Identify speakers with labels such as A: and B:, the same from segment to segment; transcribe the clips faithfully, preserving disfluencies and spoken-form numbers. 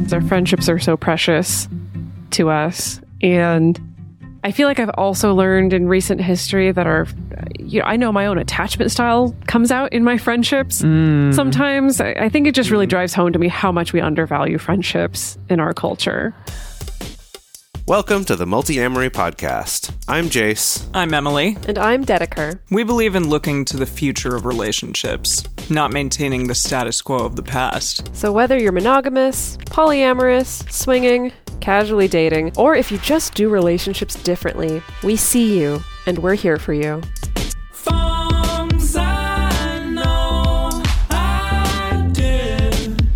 A: Our friendships are so precious to us. And I feel like I've also learned in recent history that our, you know, I know my own attachment style comes out in my friendships. Mm. Sometimes I, I think it just really drives home to me how much we undervalue friendships in our culture.
B: Welcome to the Multi-Amory Podcast. I'm Jace.
C: I'm Emily.
D: And I'm Dedeker.
C: We believe in looking to the future of relationships, not maintaining the status quo of the past.
D: So whether you're monogamous, polyamorous, swinging, casually dating, or if you just do relationships differently, we see you, and we're here for you.
E: Forms I know I did,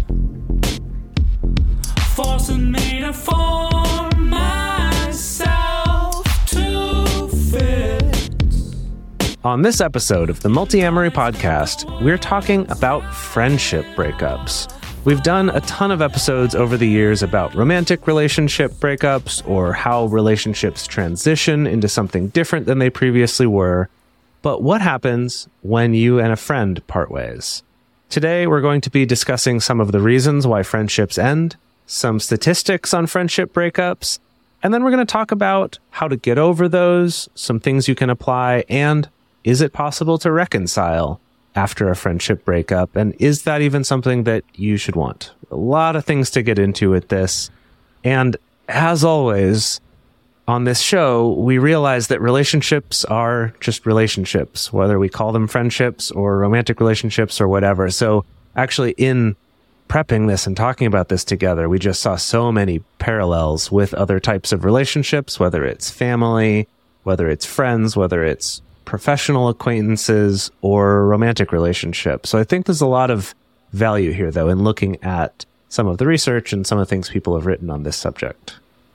E: forcing me to form myself to fit.
F: On this episode of the Multi-Amory Podcast, we're talking about friendship breakups. We've done a ton of episodes over the years about romantic relationship breakups or how relationships transition into something different than they previously were. But what happens when you and a friend part ways? Today, we're going to be discussing some of the reasons why friendships end, some statistics on friendship breakups, and then we're going to talk about how to get over those, some things you can apply, and is it possible to reconcile after a friendship breakup, and is that even something that you should want? A lot of things to get into with this. And as always, on this show, we realize that relationships are just relationships, whether we call them friendships or romantic relationships or whatever. So actually, in prepping this and talking about this together, we just saw so many parallels with other types of relationships, whether it's family, whether it's friends, whether it's professional acquaintances or romantic relationships. So I think there's a lot of value here, though, in looking at some of the research and some of the things people have written on this subject.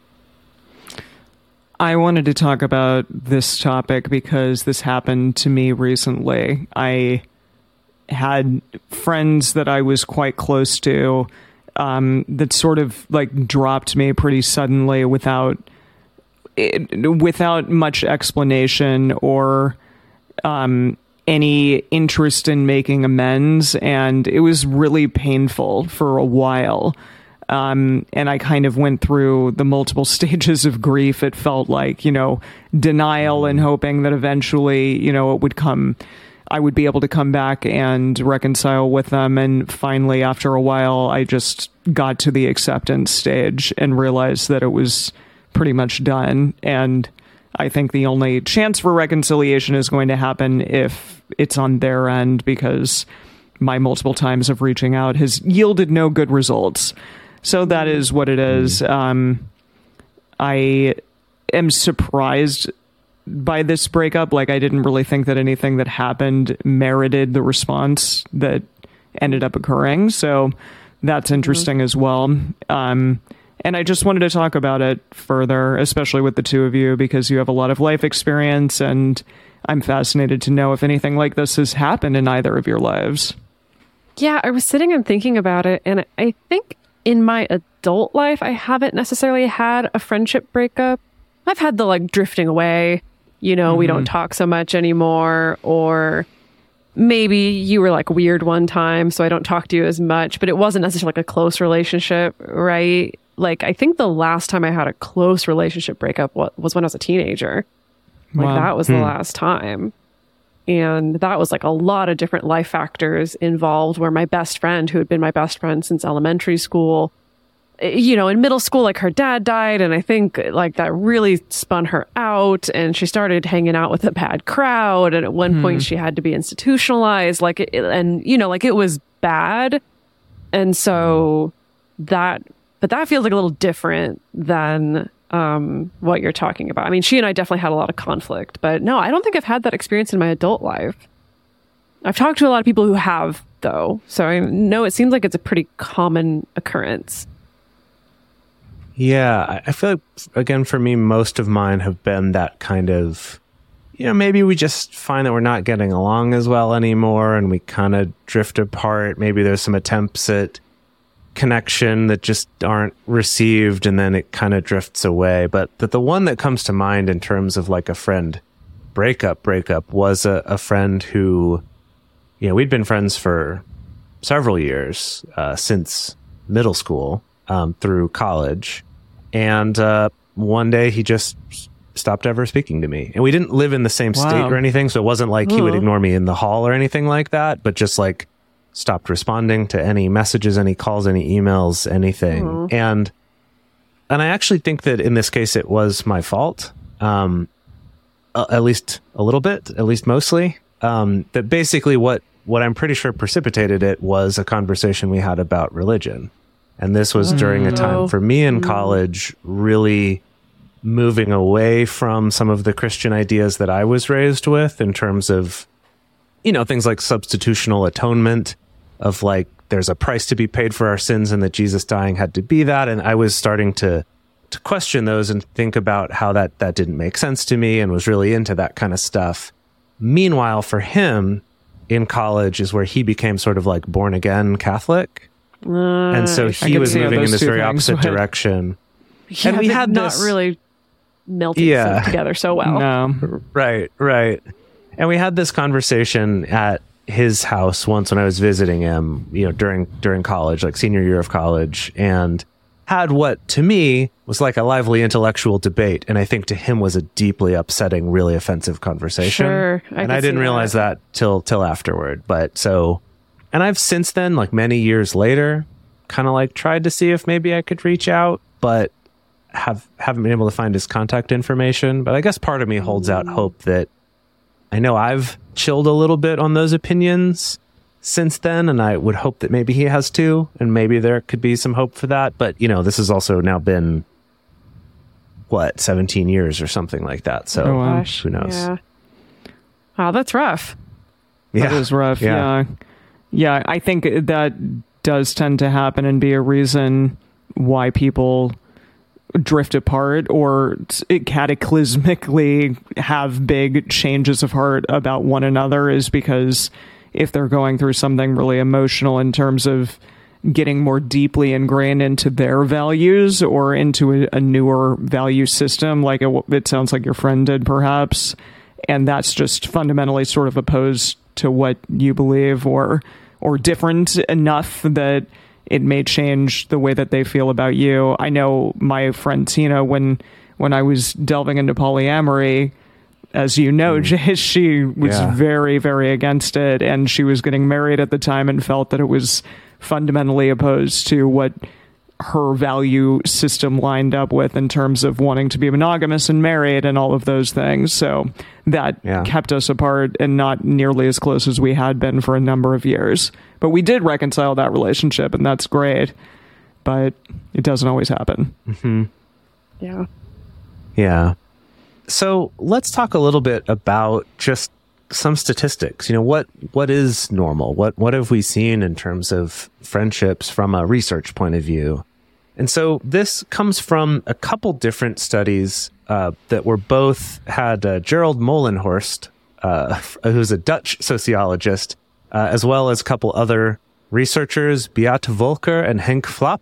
C: I wanted to talk about this topic because this happened to me recently. I had friends that I was quite close to um, that sort of like dropped me pretty suddenly without it, without much explanation or um, any interest in making amends. And it was really painful for a while. Um, and I kind of went through the multiple stages of grief. It felt like, you know, denial and hoping that eventually, you know, it would come, I would be able to come back and reconcile with them. And finally, after a while, I just got to the acceptance stage and realized that it was pretty much done. And I think the only chance for reconciliation is going to happen if it's on their end, because my multiple times of reaching out has yielded no good results. So that is what it is. Um, I am surprised by this breakup. Like, I didn't really think that anything that happened merited the response that ended up occurring. So that's interesting mm-hmm. as well. Um, And I just wanted to talk about it further, especially with the two of you, because you have a lot of life experience, and I'm fascinated to know if anything like this has happened in either of your lives.
A: Yeah, I was sitting and thinking about it, and I think in my adult life, I haven't necessarily had a friendship breakup. I've had the, like, drifting away, you know, mm-hmm. we don't talk so much anymore, or maybe you were, like, weird one time, so I don't talk to you as much, but it wasn't necessarily, like, a close relationship, right? Like, I think the last time I had a close relationship breakup was when I was a teenager. Like, wow. that was hmm. the last time. And that was, like, a lot of different life factors involved, where my best friend, who had been my best friend since elementary school, you know, in middle school, like, her dad died, and I think, like, that really spun her out, and she started hanging out with a bad crowd, and at one hmm. point she had to be institutionalized, like, it, and, you know, like, it was bad. And so that... But that feels like a little different than um, what you're talking about. I mean, she and I definitely had a lot of conflict, but no, I don't think I've had that experience in my adult life. I've talked to a lot of people who have, though. So I know it seems like it's a pretty common occurrence.
F: Yeah, I feel like, again, for me, most of mine have been that kind of, you know, maybe we just find that we're not getting along as well anymore and we kind of drift apart. Maybe there's some attempts at connection that just aren't received, and then it kind of drifts away. But the, the one that comes to mind in terms of like a friend breakup breakup was a, a friend who, you know, we'd been friends for several years, uh, since middle school. um, through college. And uh, one day he just stopped ever speaking to me. And we didn't live in the same
C: Wow.
F: state or anything, so it wasn't like he would
A: Oh.
F: ignore me in the hall or anything like that, but just like stopped responding to any messages, any calls, any emails, anything.
A: Oh.
F: And and I actually think that in this case it was my fault. Um, uh, at least a little bit, at least mostly. Um, that basically what what I'm pretty sure precipitated it was a conversation we had about religion. And this was during a time
A: Oh.
F: for me in college really moving away from some of the Christian ideas that I was raised with in terms of, you know, things like substitutional atonement, of like, there's a price to be paid for our sins and that Jesus dying had to be that. And I was starting to to question those and think about how that, that didn't make sense to me and was really into that kind of stuff. Meanwhile, for him in college is where he became sort of like born again Catholic. And so he
C: could
F: was
C: see how
F: moving in
C: those
F: this
C: two
F: very
C: things
F: opposite
C: would-
F: direction.
A: Yeah,
F: and we
A: they're
F: had
A: not
F: this-
A: really melting
F: Yeah.
A: together so well.
C: No.
F: Right, right. And we had this conversation at his house once when I was visiting him, you know, during during college, like senior year of college, and had what to me was like a lively intellectual debate, and I think to him was a deeply upsetting, really offensive conversation.
A: Sure, I
F: and
A: could
F: I didn't
A: see
F: realize
A: that.
F: that till till afterward. But so, and I've since then, like many years later, kind of like tried to see if maybe I could reach out, but have haven't been able to find his contact information. But I guess part of me holds out hope that I know I've chilled a little bit on those opinions since then, and I would hope that maybe he has too, and maybe there could be some hope for that. But you know, this has also now been what seventeen years or something like that. So
C: Oh, wow.
A: Gosh,
F: who knows?
A: Yeah. Wow, that's rough.
F: Yeah.
C: That is rough.
F: Yeah.
C: Yeah. yeah. I think that does tend to happen and be a reason why people drift apart or cataclysmically have big changes of heart about one another, is because if they're going through something really emotional in terms of getting more deeply ingrained into their values or into a, a newer value system, like it, it sounds like your friend did perhaps, and that's just fundamentally sort of opposed to what you believe, or or different enough that it may change the way that they feel about you. I know my friend Tina, when when I was delving into polyamory, as you know, Jay, she was
F: Yeah.
C: very, very against it, and she was getting married at the time and felt that it was fundamentally opposed to what her value system lined up with in terms of wanting to be monogamous and married and all of those things. So that
F: Yeah.
C: kept us apart and not nearly as close as we had been for a number of years. But we did reconcile that relationship, and that's great. But it doesn't always happen.
A: Yeah.
F: Yeah. So let's talk a little bit about just some statistics. You know, what what is normal? What what have we seen in terms of friendships from a research point of view? And so this comes from a couple different studies uh, that were both had uh, Gerald Molenhorst, uh, who's a Dutch sociologist, uh, as well as a couple other researchers, Beate Volker and Henk Flap.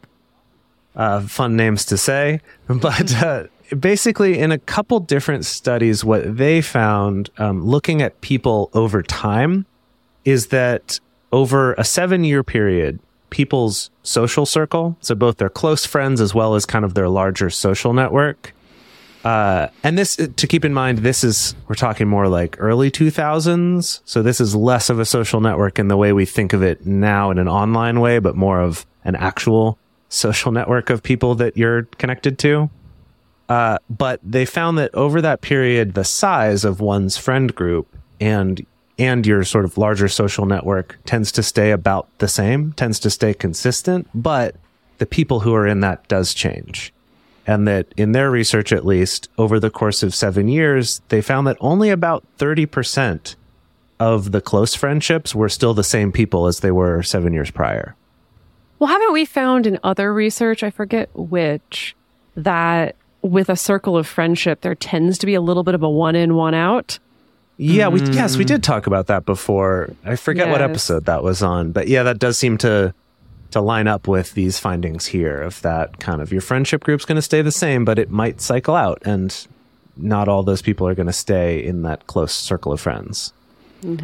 F: Uh, fun names to say, but uh, basically in a couple different studies, what they found um, looking at people over time is that over a seven year period, people's social circle, so both their close friends as well as kind of their larger social network. Uh, and this, to keep in mind, this is, we're talking more like early two thousands. So this is less of a social network in the way we think of it now in an online way, but more of an actual social network of people that you're connected to. Uh, but they found that over that period, the size of one's friend group and and your sort of larger social network tends to stay about the same, tends to stay consistent, but the people who are in that does change. And that in their research, at least, over the course of seven years, they found that only about thirty percent of the close friendships were still the same people as they were seven years prior.
A: Well, haven't we found in other research, I forget which, that with a circle of friendship, there tends to be a little bit of a one in, one out?
F: Yeah, we yes, we did talk about that before. I forget what
A: Yes.
F: episode that was on, but yeah, that does seem to to line up with these findings here of that kind of your friendship group's going to stay the same, but it might cycle out, and not all those people are going to stay in that close circle of friends.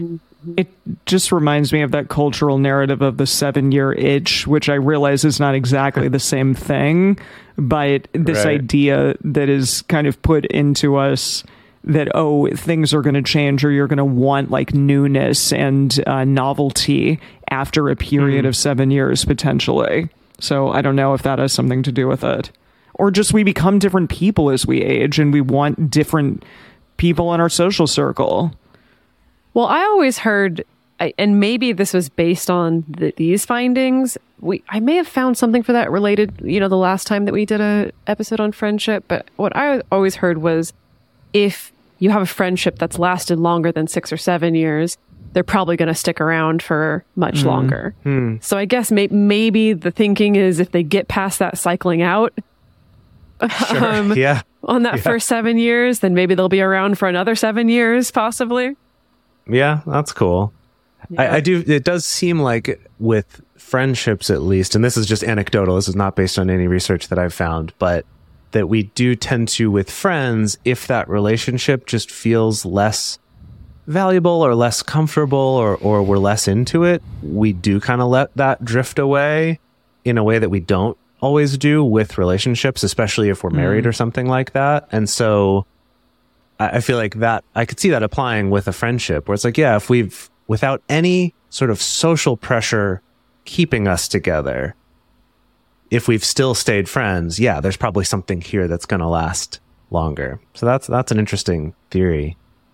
C: It just reminds me of that cultural narrative of the seven-year itch, which I realize is not exactly the same thing, but this
F: Right.
C: idea that is kind of put into us that, oh, things are going to change, or you're going to want like newness and uh, novelty after a period
F: Mm.
C: of seven years, potentially. So I don't know if that has something to do with it. Or just we become different people as we age, and we want different people in our social circle.
A: Well, I always heard, I- and maybe this was based on the, these findings. We, I may have found something for that related, you know, the last time that we did a episode on friendship. But what I always heard was, if you have a friendship that's lasted longer than six or seven years, they're probably going to stick around for much longer. So I guess may- maybe the thinking is, if they get past that cycling out um,
F: yeah.
A: on that
F: Yeah.
A: first seven years, then maybe they'll be around for another seven years, possibly.
F: Yeah, that's cool. I, I do. It does seem like with friendships, at least, and this is just anecdotal. This is not based on any research that I've found, but that we do tend to, with friends, if that relationship just feels less valuable or less comfortable, or or we're less into it, we do kind of let that drift away in a way that we don't always do with relationships, especially if we're married or something like that. And so I I feel like that I could see that applying with a friendship, where it's like, yeah, if we've, without any sort of social pressure keeping us together, if we've still stayed friends, yeah, there's probably something here that's going to last longer. So that's that's an interesting theory.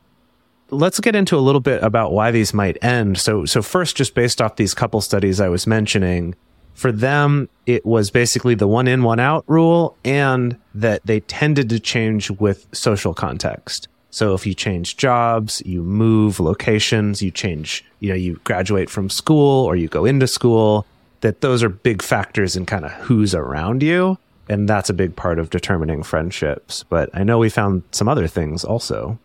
F: Let's get into a little bit about why these might end. So so first, just based off these couple studies I was mentioning, for them, it was basically the one in, one out rule, and that they tended to change with social context. So if you change jobs, you move locations, you change, you know, you graduate from school or you go into school, that those are big factors in kind of who's around you. And that's a big part of determining friendships. But I know we found some other things also.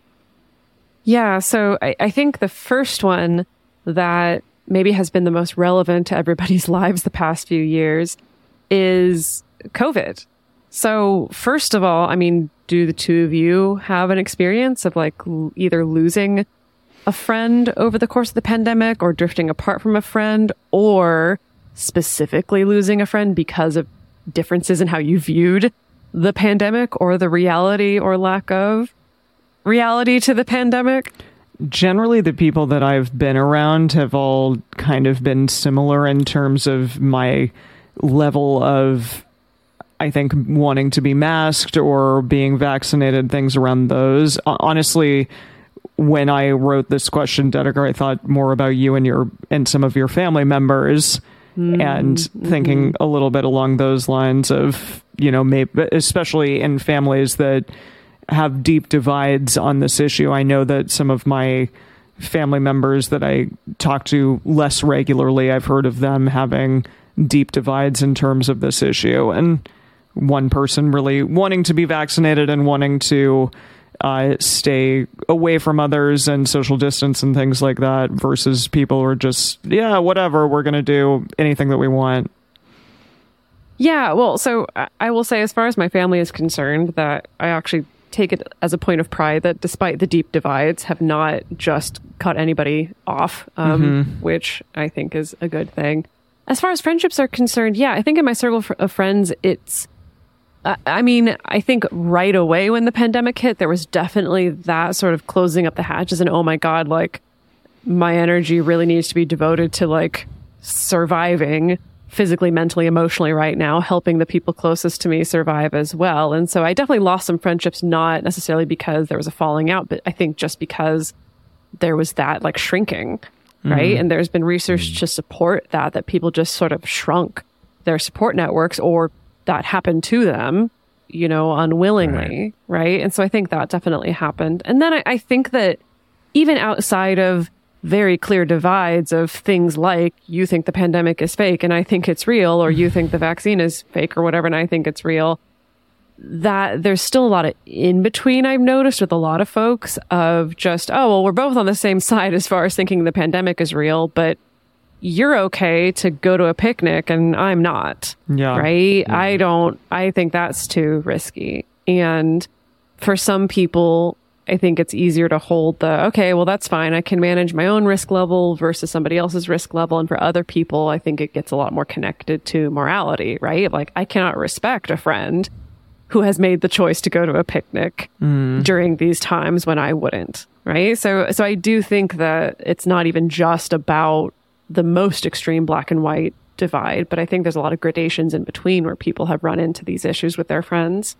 A: Yeah, so I, I think the first one that maybe has been the most relevant to everybody's lives the past few years is COVID. So first of all, I mean, do the two of you have an experience of like l- either losing a friend over the course of the pandemic, or drifting apart from a friend, or specifically losing a friend because of differences in how you viewed the pandemic, or the reality or lack of reality to the pandemic?
C: Generally, the people that I've been around have all kind of been similar in terms of my level of, I think, wanting to be masked or being vaccinated, things around those. Honestly, when I wrote this question, Dedeker, I thought more about you and your and some of your family members, mm-hmm. and thinking a little bit along those lines of, you know, maybe especially in families that have deep divides on this issue. I know that some of my family members that I talk to less regularly, I've heard of them having deep divides in terms of this issue, and one person really wanting to be vaccinated and wanting to uh, stay away from others and social distance and things like that, versus people who are just, yeah, whatever, we're going to do anything that we want.
A: Yeah, well, so I- I will say, as far as my family is concerned, that I actually take it as a point of pride that despite the deep divides, have not just cut anybody off, um, mm-hmm. which I think is a good thing. As far as friendships are concerned, yeah, I think in my circle of friends, it's, uh, I mean, I think right away when the pandemic hit, there was definitely that sort of closing up the hatches and, oh my God, like my energy really needs to be devoted to like surviving physically, mentally, emotionally right now, helping the people closest to me survive as well. And so I definitely lost some friendships, not necessarily because there was a falling out, but I think just because there was that like shrinking, right? Mm. And there's been research mm. to support that, that people just sort of shrunk their support networks, or that happened to them, you know, unwillingly, right? right? And so I think that definitely happened. And then I, I think that even outside of very clear divides of things like, you think the pandemic is fake and I think it's real, or you think the vaccine is fake or whatever and I think it's real, that there's still a lot of in between, I've noticed with a lot of folks, of just, oh, well, we're both on the same side as far as thinking the pandemic is real, but you're okay to go to a picnic and I'm not.
C: Yeah.
A: Right?
C: Yeah.
A: I don't, I think that's too risky. And for some people, I think it's easier to hold the, okay, well, that's fine. I can manage my own risk level versus somebody else's risk level. And for other people, I think it gets a lot more connected to morality, right? Like, I cannot respect a friend who has made the choice to go to a picnic mm. during these times when I wouldn't, right? So, so I do think that it's not even just about the most extreme black and white divide, but I think there's a lot of gradations in between where people have run into these issues with their friends.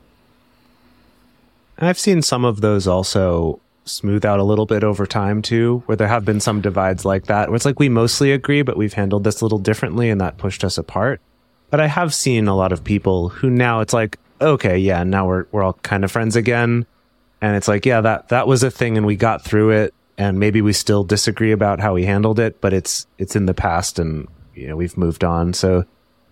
F: I've seen some of those also smooth out a little bit over time too, where there have been some divides like that, where it's like we mostly agree, but we've handled this a little differently and that pushed us apart. But I have seen a lot of people who now it's like, okay, yeah, now we're we're all kind of friends again. And it's like, yeah, that that was a thing and we got through it, and maybe we still disagree about how we handled it, but it's it's in the past and you know, we've moved on. So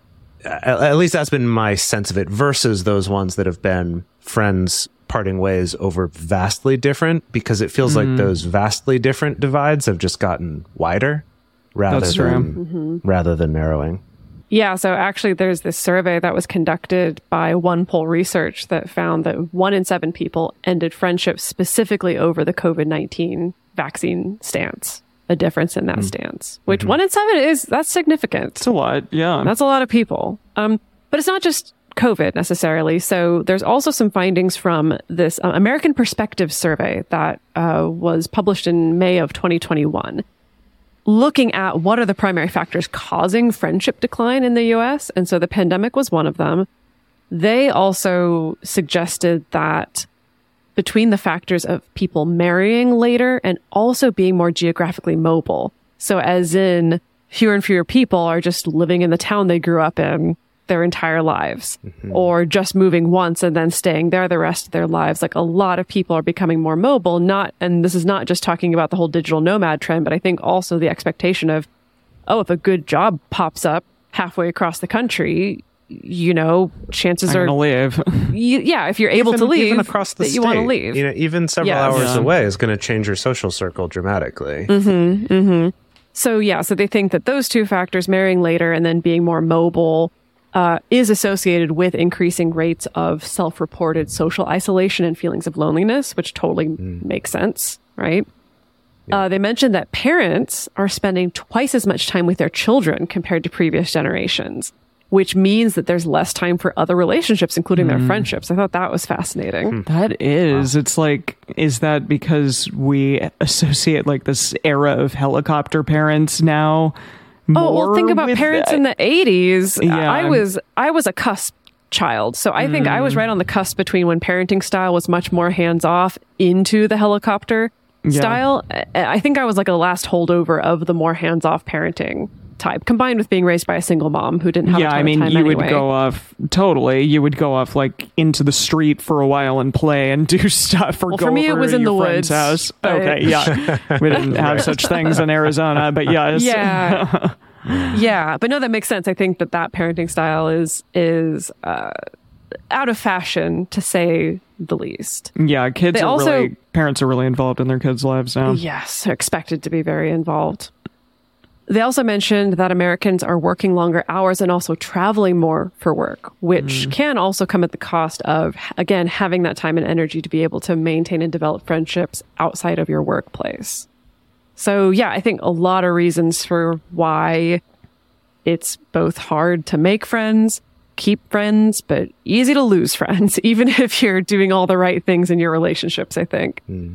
F: at, at least that's been my sense of it versus those ones that have been friends parting ways over vastly different, because it feels mm. like those vastly different divides have just gotten wider rather
C: That's
F: than
C: true.
A: Mm-hmm.
F: rather than narrowing.
A: Yeah, so actually there's this survey that was conducted by OnePoll Research that found that one in seven people ended friendships specifically over the COVID nineteen vaccine stance, a difference in that mm. stance, which mm-hmm. one in seven is, that's significant.
C: It's a lot, yeah.
A: That's a lot of people. Um, but it's not just COVID necessarily. So there's also some findings from this uh, American Perspective survey that uh, was published in May of twenty twenty-one, looking at what are the primary factors causing friendship decline in the U S. And so the pandemic was one of them. They also suggested that between the factors of people marrying later and also being more geographically mobile. So as in fewer and fewer people are just living in the town they grew up in their entire lives, mm-hmm. or just moving once and then staying there the rest of their lives. Like, a lot of people are becoming more mobile, not, and this is not just talking about the whole digital nomad trend, but I think also the expectation of, oh, if a good job pops up halfway across the country, you know, chances
C: I'm
A: are
C: gonna leave.
A: you, yeah, if you're able
F: even,
A: to leave,
F: even across the
A: that
F: state,
A: you want to leave.
F: You know, even several
A: yes.
F: hours
C: Yeah.
F: away is going to change your social circle dramatically.
A: Mm-hmm, mm-hmm. So yeah, so they think that those two factors, marrying later and then being more mobile, uh, is associated with increasing rates of self-reported social isolation and feelings of loneliness, which totally mm. makes sense, right? Yeah. Uh, they mentioned that parents are spending twice as much time with their children compared to previous generations, which means that there's less time for other relationships, including mm. their friendships. I thought that was fascinating.
C: That is. Wow. It's like, is that because we associate like this era of helicopter parents now?
A: Oh, well, think about parents that? in the eighties.
C: Yeah.
A: I was I was a cusp child. So I think mm. I was right on the cusp between when parenting style was much more hands-off into the helicopter yeah. style. I think I was like a last holdover of the more hands-off parenting type, combined with being raised by a single mom who didn't have
C: yeah,
A: a ton
C: I mean,
A: of time
C: you
A: anyway.
C: would go off, totally, you would go off like into the street for a while and play and do stuff, or
A: well,
C: go
A: for me,
C: over
A: it was
C: to
A: in
C: your
A: the
C: friend's
A: woods.
C: house.
A: But...
C: Okay, yeah. We didn't have such things in Arizona, but yes.
A: Yeah. Yeah, but no, that makes sense. I think that that parenting style is is uh, out of fashion, to say the least.
C: Yeah, kids
A: They
C: are
A: also-
C: really, parents are really involved in their kids' lives now.
A: Yes, they're expected to be very involved. They also mentioned that Americans are working longer hours and also traveling more for work, which mm. can also come at the cost of, again, having that time and energy to be able to maintain and develop friendships outside of your workplace. So, yeah, I think a lot of reasons for why it's both hard to make friends, keep friends, but easy to lose friends, even if you're doing all the right things in your relationships, I think.
F: Mm.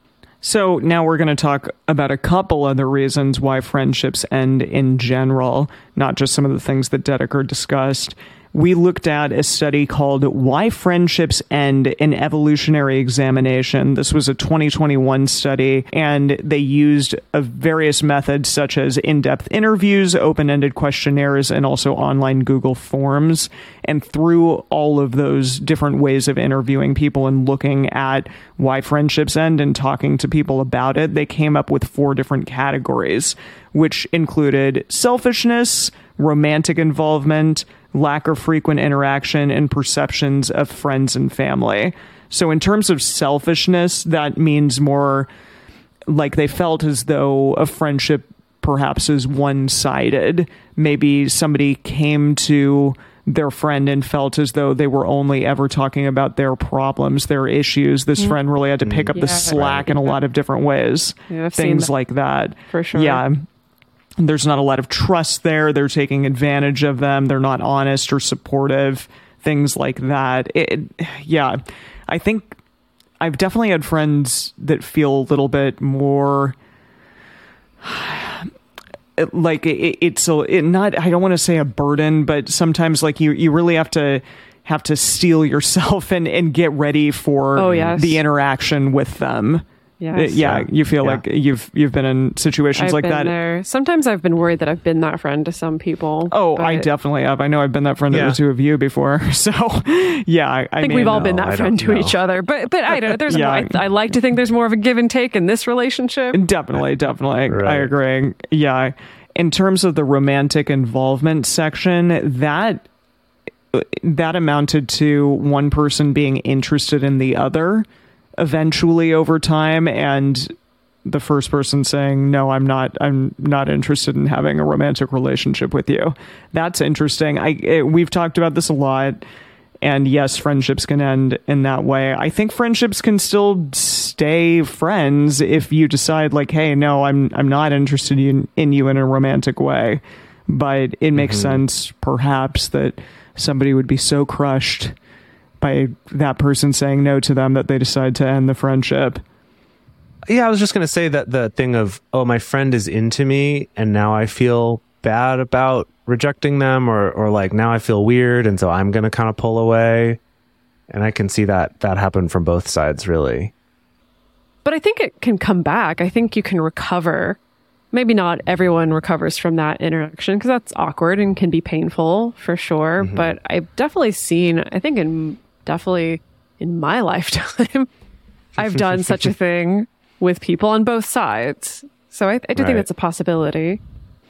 C: So now we're going to talk about a couple other reasons why friendships end in general, not just some of the things that Dedeker discussed. We looked at a study called Why Friendships End, an Evolutionary Examination. This was a twenty twenty-one study, and they used a various methods such as in-depth interviews, open-ended questionnaires, and also online Google Forms. And through all of those different ways of interviewing people and looking at why friendships end and talking to people about it, they came up with four different categories, which included selfishness, romantic involvement, lack of frequent interaction, and perceptions of friends and family. So in terms of selfishness, that means more like they felt as though a friendship perhaps is one-sided. Maybe somebody came to their friend and felt as though they were only ever talking about their problems, their issues. This friend really had to pick up
A: Yeah,
C: the slack in a lot of different ways.
A: Yeah, I've seen
C: Things
A: that.
C: like that.
A: For sure.
C: Yeah. There's not a lot of trust there. They're taking advantage of them. They're not honest or supportive. Things like that. It, yeah. I think I've definitely had friends that feel a little bit more like it, it's a, it not, I don't want to say a burden, but sometimes like you, you really have to have to steel yourself and, and get ready for
A: Oh, yes.
C: the interaction with them.
A: Yes.
C: Uh, yeah, you feel
F: Yeah.
C: like you've you've been in situations
A: I've
C: like
A: been
C: that.
A: there. Sometimes I've been worried that I've been that friend to some people.
C: Oh, I
A: but
C: definitely have. I know I've been that friend to
F: Yeah.
C: the two of you before. So, yeah, I, I,
A: I think
C: mean,
A: we've all been
F: no,
A: that
F: I
A: friend
F: don't
A: to
F: know.
A: each other, but but I don't. There's
C: Yeah.
A: more, I, I like to think there's more of a give and take in this relationship.
C: Definitely, definitely. I
F: Right.
C: agree. Yeah. In terms of the romantic involvement section, that that amounted to one person being interested in the other eventually over time, and the first person saying, no, I'm not, I'm not interested in having a romantic relationship with you. That's interesting. I, it, we've talked about this a lot. And yes, friendships can end in that way. I think friendships can still stay friends if you decide like, hey, no, I'm, I'm not interested in, in you in a romantic way. But it makes sense perhaps that somebody would be so crushed by that person saying no to them that they decide to end the friendship.
F: Yeah, I was just going to say that the thing of, oh, my friend is into me and now I feel bad about rejecting them, or, or like now I feel weird and so I'm going to kind of pull away. And I can see that that happen from both sides, really.
A: But I think it can come back. I think you can recover. Maybe not everyone recovers from that interaction because that's awkward and can be painful for sure.
F: Mm-hmm.
A: But I've definitely seen, I think in definitely in my lifetime, I've done such a thing with people on both sides. So I, I do
F: Right.
A: think that's a possibility.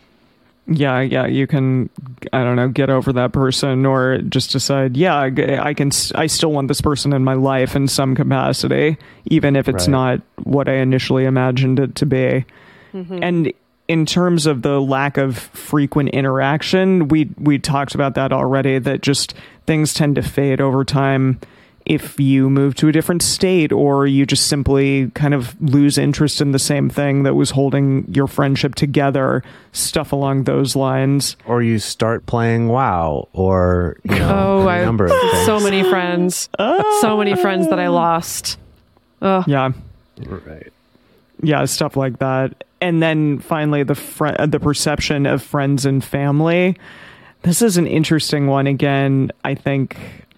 C: Yeah, yeah, you can, I don't know, get over that person or just decide, yeah, I I can, I still want this person in my life in some capacity, even if it's
F: Right.
C: not what I initially imagined it to be. And in terms of the lack of frequent interaction, we we talked about that already, that just things tend to fade over time if you move to a different state or you just simply kind of lose interest in the same thing that was holding your friendship together, stuff along those lines.
F: Or you start playing WoW, or, you know,
A: Oh,
F: a
A: I
F: number of things.
A: so many friends, so many friends that I lost. Oh,
C: Yeah.
F: Right.
C: Yeah, stuff like that. And then finally, the fr- the perception of friends and family. This is an interesting one. Again, I think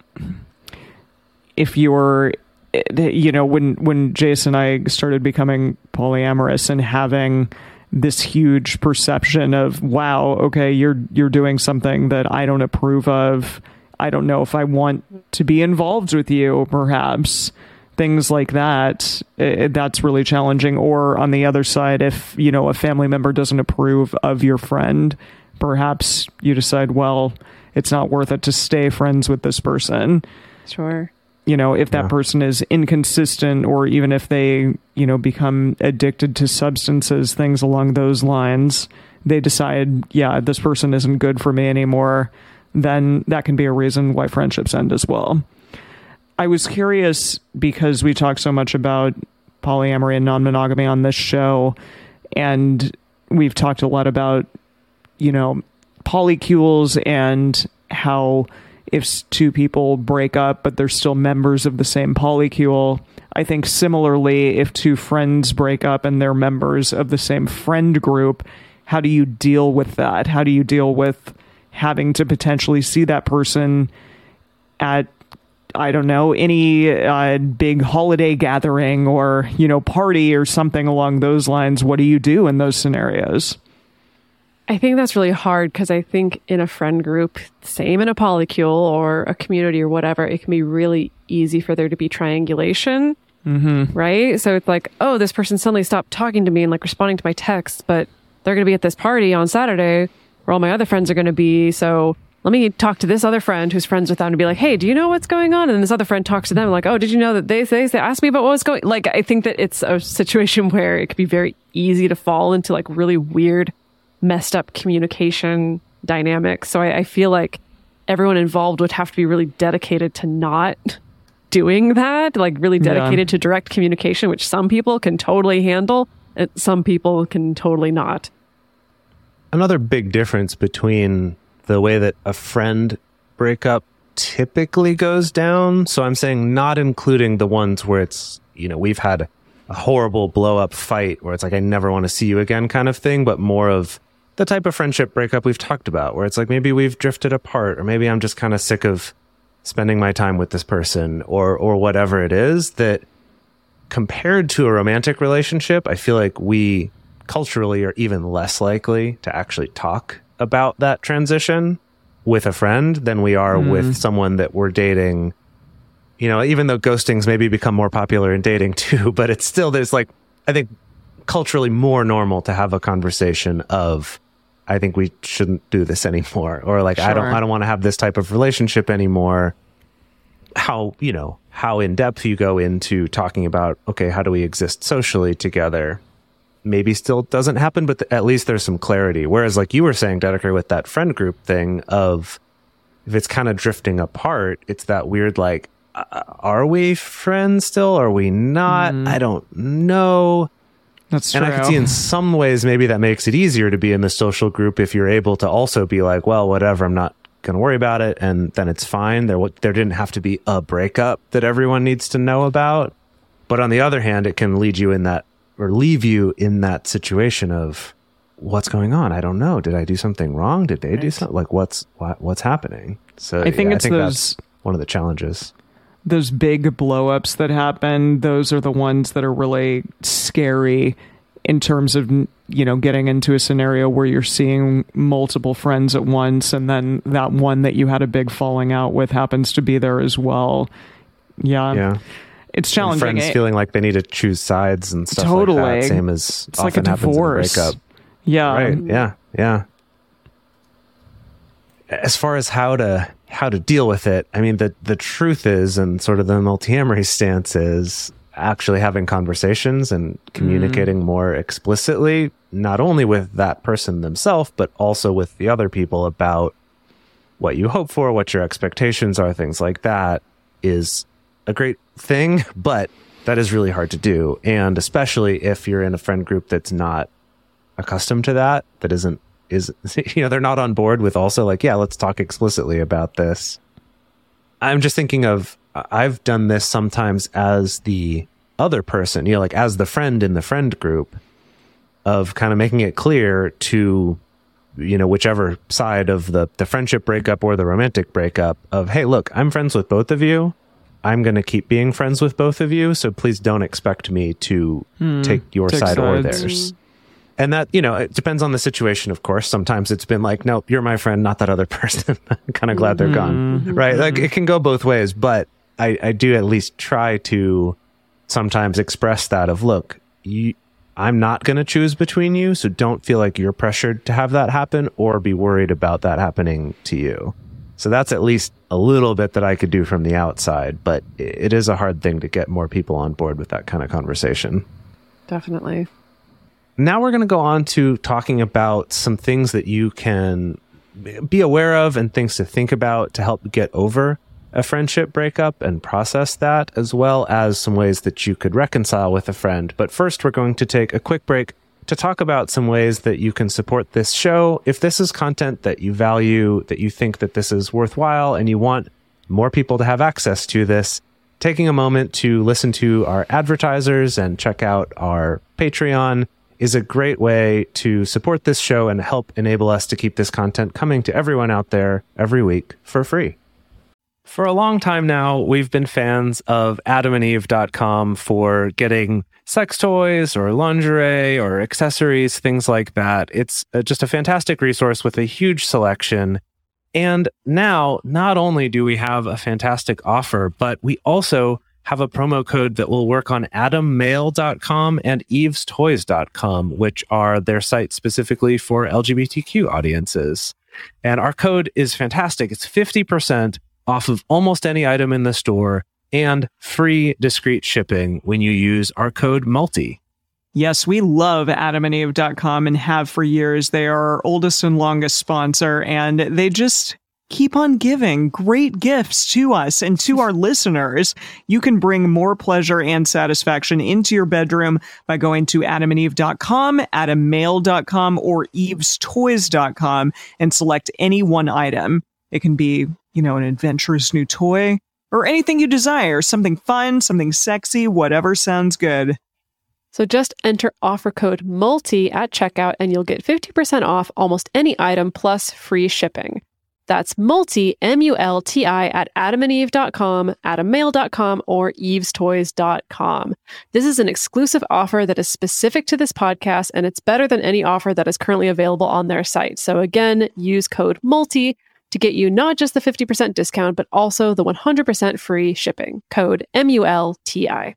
C: if you're, you know, when when Jason and I started becoming polyamorous and having this huge perception of, wow, okay, you're you're doing something that I don't approve of. I don't know if I want to be involved with you, perhaps. Things like that, eh, that's really challenging. Or on the other side, if, you know, a family member doesn't approve of your friend, perhaps you decide, well, it's not worth it to stay friends with this person.
A: sure.
C: You know, if that
F: Yeah.
C: person is inconsistent, or even if they, you know, become addicted to substances, things along those lines, they decide, yeah, this person isn't good for me anymore, then that can be a reason why friendships end as well. I was curious because we talk so much about polyamory and non-monogamy on this show, and we've talked a lot about, you know, polycules and how if two people break up but they're still members of the same polycule. I think similarly, if two friends break up and they're members of the same friend group, how do you deal with that? How do you deal with having to potentially see that person at, I don't know, any uh, big holiday gathering or, you know, party or something along those lines? What do you do in those scenarios?
A: I think that's really hard because I think in a friend group, same in a polycule or a community or whatever, it can be really easy for there to be triangulation, mm-hmm. right? So it's like, oh, this person suddenly stopped talking to me and like responding to my texts, but they're going to be at this party on Saturday where all my other friends are going to be. So let me talk to this other friend who's friends with them and be like, hey, do you know what's going on? And this other friend talks to them like, oh, did you know that they they, they asked me about what was going? Like, I think that it's a situation where it could be very easy to fall into like really weird, messed up communication dynamics. So I, I feel like everyone involved would have to be really dedicated to not doing that, like really dedicated
C: Yeah.
A: to direct communication, which some people can totally handle and some people can totally not.
F: Another big difference between the way that a friend breakup typically goes down. So I'm saying not including the ones where it's, you know, we've had a horrible blow up fight where it's like, I never want to see you again kind of thing, but more of the type of friendship breakup we've talked about where it's like, maybe we've drifted apart, or maybe I'm just kind of sick of spending my time with this person, or, or whatever it is. That compared to a romantic relationship, I feel like we culturally are even less likely to actually talk about that transition with a friend than we are
C: Mm.
F: with someone that we're dating. You know, even though ghosting's maybe become more popular in dating too, but it's still, there's like, I think culturally more normal to have a conversation of, I think we shouldn't do this anymore, or like, I don't,
C: Sure.
F: I don't want to have this type of relationship anymore. How, you know, how in depth you go into talking about, okay, how do we exist socially together? Maybe still doesn't happen, but th- at least there's some clarity. Whereas like you were saying, Dedeker, with that friend group thing of, if it's kind of drifting apart, it's that weird, like, uh, are we friends still? Are we not? I don't know.
C: That's true.
F: And I can see in some ways maybe that makes it easier to be in the social group if you're able to also be like, well, whatever, I'm not going to worry about it, and then it's fine. There, there didn't have to be a breakup that everyone needs to know about. But on the other hand, it can lead you in that, or leave you in that situation of, what's going on? I don't know. Did I do something wrong? Did they do something? Like, what's what, what's happening? So
C: I think
F: yeah,
C: it's
F: I think
C: those-
F: that's one of the challenges.
C: Those big blow-ups that happen, those are the ones that are really scary in terms of, you know, getting into a scenario where you're seeing multiple friends at once, and then that one that you had a big falling out with happens to be there as well. Yeah.
F: Yeah.
C: It's
F: And
C: challenging.
F: friends
C: It-
F: feeling like they need to choose sides and stuff
C: Totally.
F: like that. Same as
C: it's like a
F: often happens in
C: divorce.
F: breakup.
C: Yeah.
F: Right. Yeah. Yeah. As far as how to how to deal with it, I mean, the the truth is, and sort of the multi-amory stance is actually having conversations and communicating
C: Mm.
F: more explicitly, not only with that person themselves, but also with the other people about what you hope for, what your expectations are, things like that, is a great thing, but that is really hard to do. And especially if you're in a friend group that's not accustomed to that, that isn't, is, you know, they're not on board with also like, yeah, let's talk explicitly about this. I'm just thinking of, I've done this sometimes as the other person, you know, like as the friend in the friend group, of kind of making it clear to, you know, whichever side of the, the friendship breakup or the romantic breakup of, hey, look, I'm friends with both of you. I'm going to keep being friends with both of you. So please don't expect me to take your
C: take
F: side or
C: sides.
F: theirs. And that, you know, it depends on the situation, of course. Sometimes it's been like, no, you're my friend, not that other person. I'm kind of glad they're gone. Right. Like it can go both ways, but I, I do at least try to sometimes express that of, look, you, I'm not going to choose between you. So don't feel like you're pressured to have that happen or be worried about that happening to you. So that's at least a little bit that I could do from the outside, but it is a hard thing to get more people on board with that kind of conversation.
A: Definitely.
F: Now we're going to go on to talking about some things that you can be aware of and things to think about to help get over a friendship breakup and process that, as well as some ways that you could reconcile with a friend. But first, we're going to take a quick break to talk about some ways that you can support this show. If this is content that you value, that you think that this is worthwhile, and you want more people to have access to this, taking a moment to listen to our advertisers and check out our Patreon is a great way to support this show and help enable us to keep this content coming to everyone out there every week for free. For a long time now, we've been fans of adam and eve dot com for getting sex toys or lingerie or accessories, things like that. It's uh, just a fantastic resource with a huge selection. And now, not only do we have a fantastic offer, but we also have a promo code that will work on adam mail dot com and eves toys dot com, which are their sites specifically for L G B T Q audiences. And our code is fantastic. It's fifty percent off of almost any item in the store and free discreet shipping when you use our code MULTI.
C: Yes, we love adam and eve dot com and have for years. They are our oldest and longest sponsor, and they just keep on giving great gifts to us and to our listeners. You can bring more pleasure and satisfaction into your bedroom by going to adam and eve dot com, adam mail dot com, or eves toys dot com and select any one item. It can be, you know, an adventurous new toy or anything you desire, something fun, something sexy, whatever sounds good.
D: So just enter offer code MULTI at checkout and you'll get fifty percent off almost any item plus free shipping. That's MULTI, M U L T I, at adam and eve dot com, adam mail dot com, or eves toys dot com. This is an exclusive offer that is specific to this podcast, and it's better than any offer that is currently available on their site. So again, use code MULTI to get you not just the fifty percent discount, but also the one hundred percent free shipping. Code M U L T I.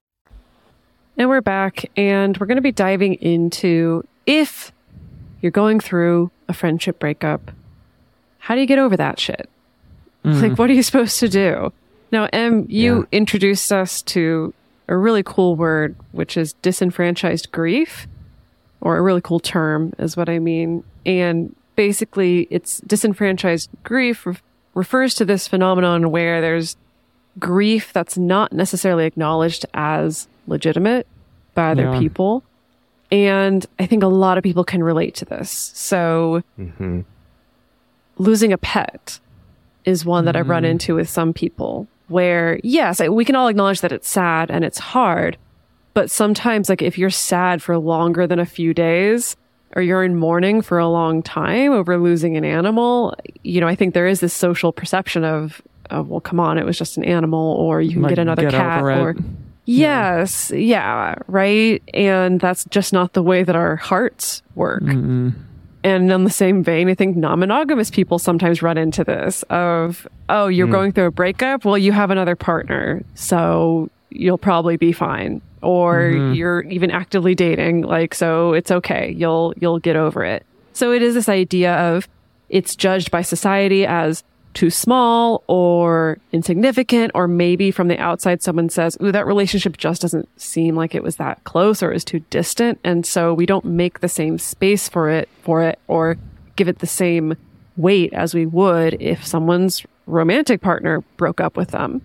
A: And we're back, and we're going to be diving into if you're going through a friendship breakup, how do you get over that shit? Mm. Like, what are you supposed to do? Now, Em, you yeah. introduced us to a really cool word, which is disenfranchised grief, or a really cool term is what I mean. And basically, it's disenfranchised grief re- refers to this phenomenon where there's grief that's not necessarily acknowledged as legitimate by other yeah. people. And I think a lot of people can relate to this. So mm-hmm. losing a pet is one that mm-hmm. I've run into with some people where, yes, we can all acknowledge that it's sad and it's hard. But sometimes, like, if you're sad for longer than a few days, or you're in mourning for a long time over losing an animal, you know, I think there is this social perception of, oh, well, come on, it was just an animal, or you can like, get another get cat, or yes, yeah. yeah, right. And that's just not the way that our hearts work. Mm-hmm. And in the same vein, I think non-monogamous people sometimes run into this of, oh, you're mm. going through a breakup. Well, you have another partner, so you'll probably be fine. Or mm-hmm. you're even actively dating, like, so it's okay. You'll you'll get over it. So it is this idea of it's judged by society as too small or insignificant, or maybe from the outside someone says, ooh, that relationship just doesn't seem like it was that close or is too distant. And so we don't make the same space for it for it or give it the same weight as we would if someone's romantic partner broke up with them.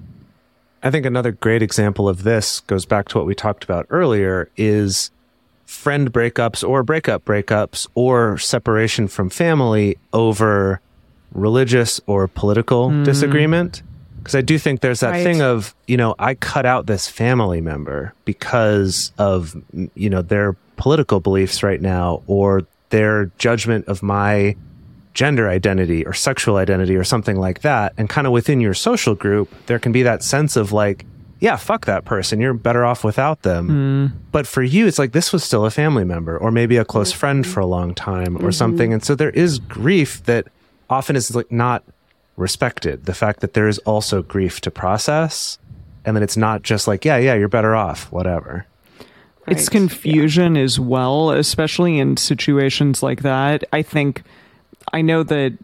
F: I think another great example of this goes back to what we talked about earlier is friend breakups or breakup breakups or separation from family over religious or political mm. disagreement. Because I do think there's that right. thing of, you know, I cut out this family member because of, you know, their political beliefs right now or their judgment of my gender identity or sexual identity or something like that. And kind of within your social group, there can be that sense of like, yeah, fuck that person. You're better off without them. Mm. But for you, it's like this was still a family member or maybe a close mm-hmm. friend for a long time or mm-hmm. something. And so there is grief that often is like not respected. The fact that there is also grief to process and that it's not just like, yeah, yeah, you're better off, whatever.
C: Right. It's confusion yeah. as well, especially in situations like that. I think I know that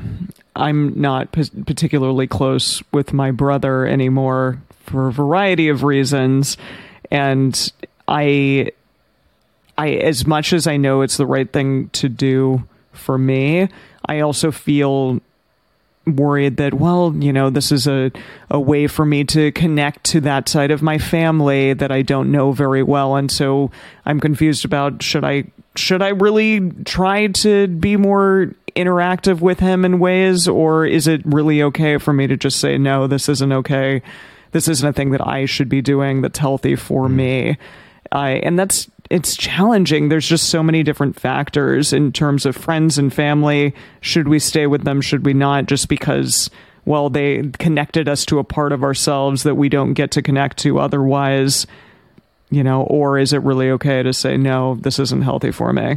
C: I'm not p- particularly close with my brother anymore for a variety of reasons. And I, I, as much as I know it's the right thing to do for me, I also feel worried that, well, you know, this is a, a way for me to connect to that side of my family that I don't know very well. And so I'm confused about, should I, should I really try to be more interactive with him in ways, or is it really okay for me to just say, no, this isn't okay. This isn't a thing that I should be doing that's healthy for me. I, and that's, it's challenging. There's just so many different factors in terms of friends and family. Should we stay with them? Should we not? Just because, well, they connected us to a part of ourselves that we don't get to connect to otherwise, you know, or is it really okay to say, no, this isn't healthy for me?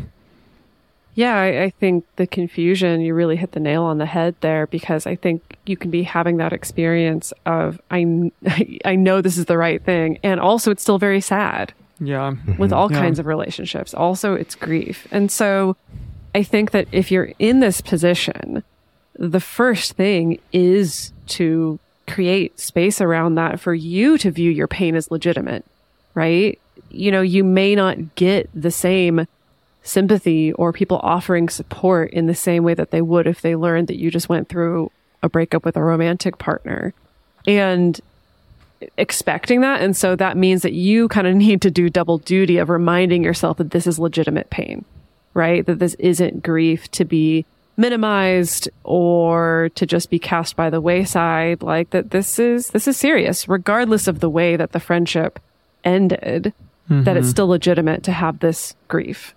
A: Yeah, I, I think the confusion, you really hit the nail on the head there, because I think you can be having that experience of, I, I know this is the right thing. And also it's still very sad.
C: Yeah.
A: Mm-hmm. With all yeah. kinds of relationships. Also, it's grief. And so I think that if you're in this position, the first thing is to create space around that for you to view your pain as legitimate, right? You know, you may not get the same sympathy or people offering support in the same way that they would if they learned that you just went through a breakup with a romantic partner and expecting that. And so that means that you kind of need to do double duty of reminding yourself that this is legitimate pain, right? That this isn't grief to be minimized or to just be cast by the wayside. Like that this is, this is serious, regardless of the way that the friendship ended, mm-hmm. that it's still legitimate to have this grief.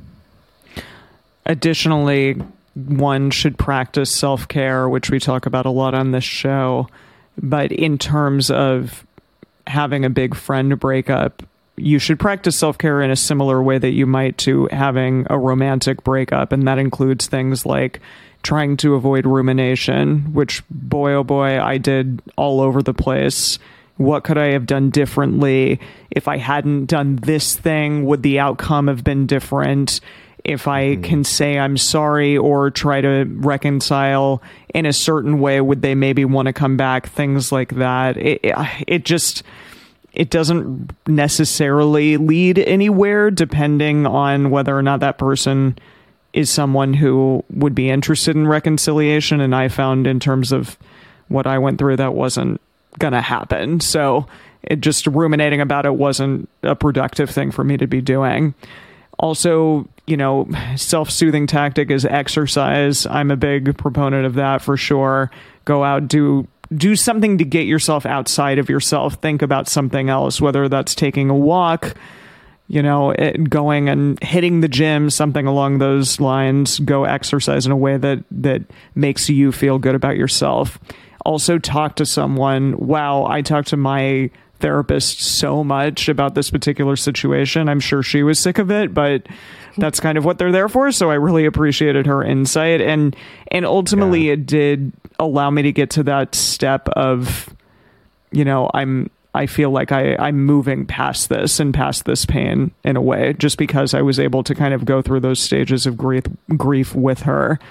C: Additionally, one should practice self-care, which we talk about a lot on this show. But in terms of having a big friend breakup, you should practice self-care in a similar way that you might to having a romantic breakup. And that includes things like trying to avoid rumination, which, boy, oh boy, I did all over the place. What could I have done differently? If I hadn't done this thing, would the outcome have been different? If I can say I'm sorry or try to reconcile in a certain way, would they maybe want to come back? Things like that. It, it just, it doesn't necessarily lead anywhere depending on whether or not that person is someone who would be interested in reconciliation. And I found in terms of what I went through, that wasn't going to happen. So it just ruminating about it wasn't a productive thing for me to be doing. Also, you know, self-soothing tactic is exercise. I'm a big proponent of that for sure. Go out, do do something to get yourself outside of yourself. Think about something else, whether that's taking a walk, you know, it, going and hitting the gym, something along those lines. Go exercise in a way that that makes you feel good about yourself. Also, talk to someone. Wow, I talked to my therapist so much about this particular situation. I'm sure she was sick of it, but that's kind of what they're there for. So I really appreciated her insight. And and ultimately yeah. it did allow me to get to that step of, you know, I'm I feel like I, I'm moving past this and past this pain in a way, just because I was able to kind of go through those stages of grief grief with her.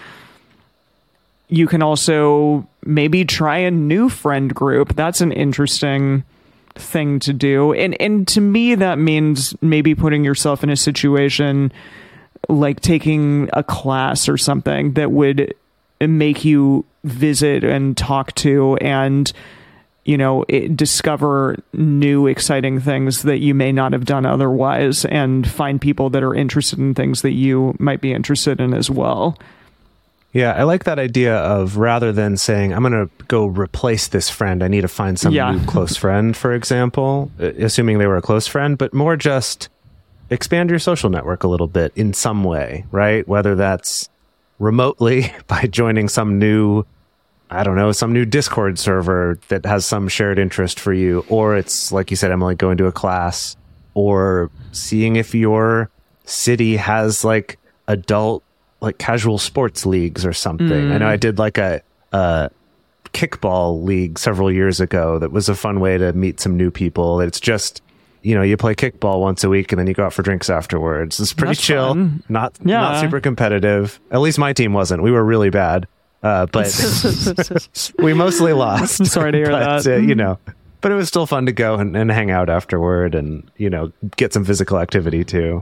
C: You can also maybe try a new friend group. That's an interesting thing to do. And and to me, that means maybe putting yourself in a situation like taking a class or something that would make you visit and talk to and, you know, it, discover new exciting things that you may not have done otherwise, and find people that are interested in things that you might be interested in as well.
F: Yeah, I like that idea of, rather than saying, I'm going to go replace this friend, I need to find some yeah. new close friend, for example, assuming they were a close friend, but more just expand your social network a little bit in some way, right? Whether that's remotely by joining some new, I don't know, some new Discord server that has some shared interest for you, or it's, like you said, Emily, going to a class, or seeing if your city has like adult like casual sports leagues or something. Mm. I know I did like a, a kickball league several years ago that was a fun way to meet some new people. It's just, you know, you play kickball once a week and then you go out for drinks afterwards. It's pretty That's chill, fun. not yeah. not super competitive. At least my team wasn't. We were really bad, uh, but we mostly lost.
C: I'm sorry to hear
F: but,
C: that.
F: Uh, you know, but it was still fun to go and, and hang out afterward and, you know, get some physical activity too.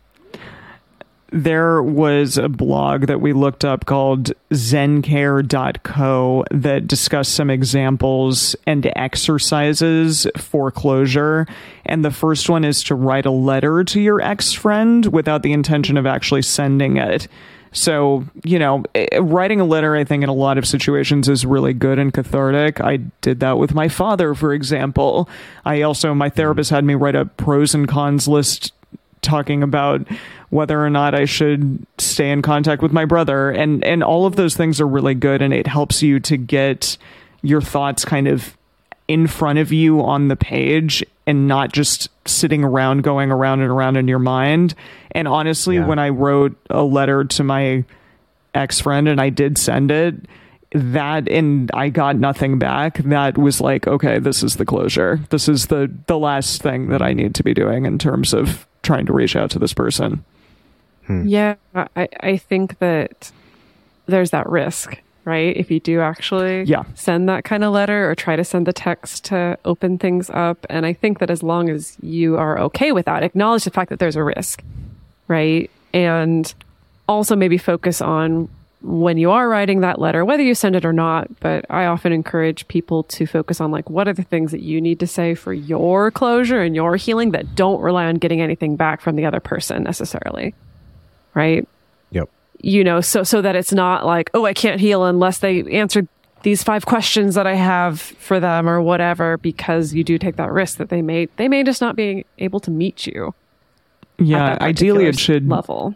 C: There was a blog that we looked up called zen care dot co that discussed some examples and exercises for closure. And the first one is to write a letter to your ex-friend without the intention of actually sending it. So, you know, writing a letter, I think, in a lot of situations is really good and cathartic. I did that with my father, for example. I also, my therapist had me write a pros and cons list talking about whether or not I should stay in contact with my brother. And, and all of those things are really good. And it helps you to get your thoughts kind of in front of you on the page and not just sitting around, going around and around in your mind. And honestly, yeah. when I wrote a letter to my ex-friend and I did send it, that and I got nothing back, that was like, okay, this is the closure. This is the, the last thing that I need to be doing in terms of trying to reach out to this person.
A: Hmm. Yeah, I, I think that there's that risk, right? If you do actually
C: yeah.
A: send that kind of letter or try to send the text to open things up. And I think that as long as you are okay with that, acknowledge the fact that there's a risk, right? And also maybe focus on when you are writing that letter, whether you send it or not, but I often encourage people to focus on like, what are the things that you need to say for your closure and your healing that don't rely on getting anything back from the other person necessarily. Right?
F: Yep.
A: You know, so, so that it's not like, oh, I can't heal unless they answered these five questions that I have for them or whatever, because you do take that risk that they may, they may just not be able to meet you.
C: Yeah.
A: at that
C: Ideally it
A: particular
C: should
A: level.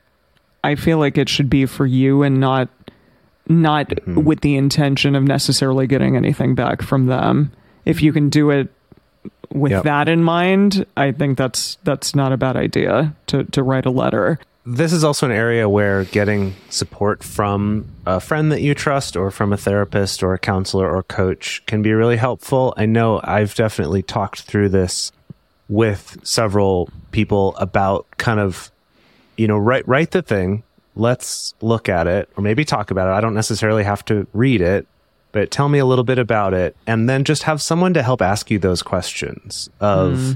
C: I feel like it should be for you and not not
F: Mm-hmm.
C: with the intention of necessarily getting anything back from them. If you can do it with
F: Yep.
C: that in mind, I think that's that's not a bad idea to to write a letter.
F: This is also an area where getting support from a friend that you trust or from a therapist or a counselor or coach can be really helpful. I know I've definitely talked through this with several people about kind of, you know, write write the thing, let's look at it, or maybe talk about it. I don't necessarily have to read it, but tell me a little bit about it. And then just have someone to help ask you those questions of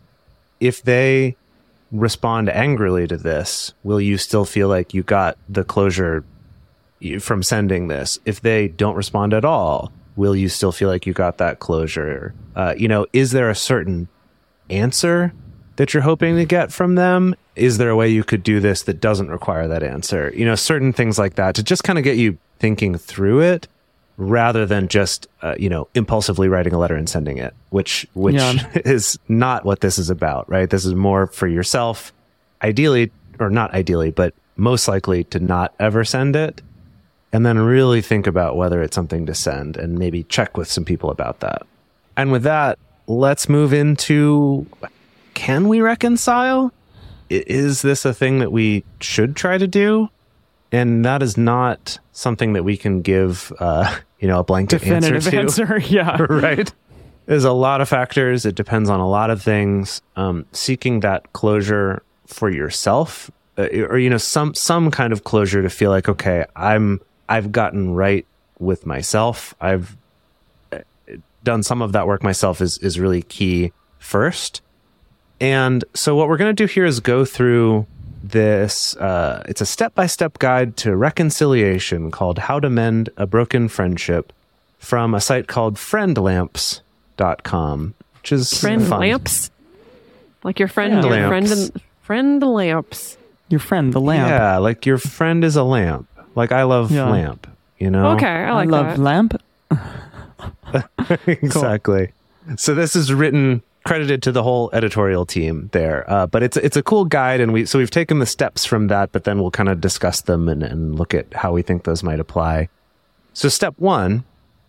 F: if they respond angrily to this, will you still feel like you got the closure from sending this? If they don't respond at all, will you still feel like you got that closure? Uh, you know, is there a certain answer that you're hoping to get from them? Is there a way you could do this that doesn't require that answer? You know, certain things like that to just kind of get you thinking through it rather than just, uh, you know, impulsively writing a letter and sending it, which, which
C: Yeah.
F: is not what this is about, right? This is more for yourself, ideally, or not ideally, but most likely to not ever send it. And then really think about whether it's something to send and maybe check with some people about that. And with that, let's move into, can we reconcile? I- Is this a thing that we should try to do? And that is not something that we can give, uh, you know, a blanket
C: Definitive
F: answer to.
C: answer. Yeah.
F: Right? There's a lot of factors. It depends on a lot of things. Um, seeking that closure for yourself, uh, or, you know, some, some kind of closure to feel like, okay, I'm, I've gotten right with myself. I've done some of that work myself is, is really key first. And so what we're going to do here is go through this. Uh, it's a step-by-step guide to reconciliation called How to Mend a Broken Friendship from a site called friend lamps dot com, which is
A: Friend
F: fun.
A: lamps? Like your friend,
F: Yeah.
A: your friend,
F: Lamps.
A: and friend lamps.
C: Your friend, the lamp.
F: Yeah, like your friend is a lamp. Like I love
C: Yeah.
F: lamp, you know?
A: Okay, I like
C: I love
A: that.
C: lamp.
F: Exactly. So this is written, credited to the whole editorial team there. Uh, but it's it's a cool guide, and we so we've taken the steps from that, but then we'll kind of discuss them and, and look at how we think those might apply. So step one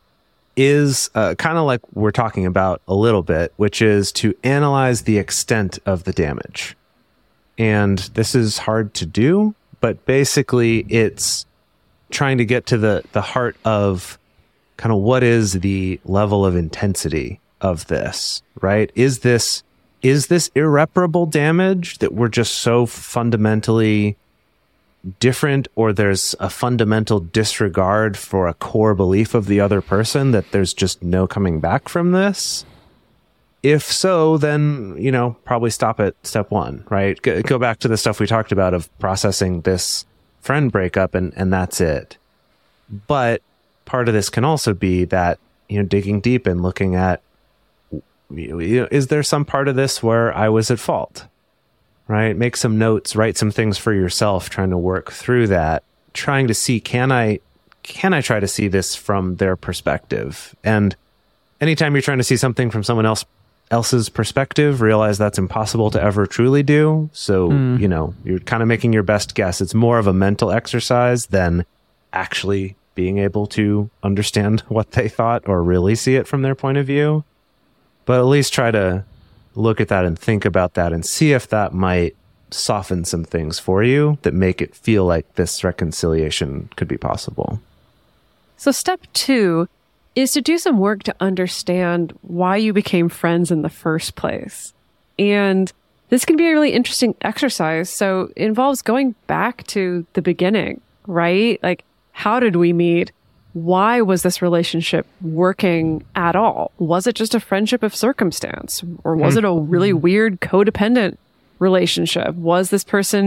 F: is uh, kind of like we're talking about a little bit, which is to analyze the extent of the damage. And this is hard to do, but basically it's trying to get to the the heart of kind of what is the level of intensity of this, right? Is this is this irreparable damage that we're just so fundamentally different, or there's a fundamental disregard for a core belief of the other person that there's just no coming back from this? If so, then, you know, probably stop at step one, right? Go, go back to the stuff we talked about of processing this friend breakup, and, and that's it. But part of this can also be that, you know, digging deep and looking at, you know, is there some part of this where I was at fault, right? Make some notes, write some things for yourself, trying to work through that, trying to see, can I, can I try to see this from their perspective? And anytime you're trying to see something from someone else, else's perspective, realize that's impossible to ever truly do. So, mm. you know, you're kind of making your best guess. It's more of a mental exercise than actually being able to understand what they thought or really see it from their point of view. But at least try to look at that and think about that and see if that might soften some things for you that make it feel like this reconciliation could be possible.
A: So step two is to do some work to understand why you became friends in the first place. And this can be a really interesting exercise. So it involves going back to the beginning, right? Like, how did we meet? Why was this relationship working at all? Was it just a friendship of circumstance? Or was mm. it a really weird codependent relationship? Was this person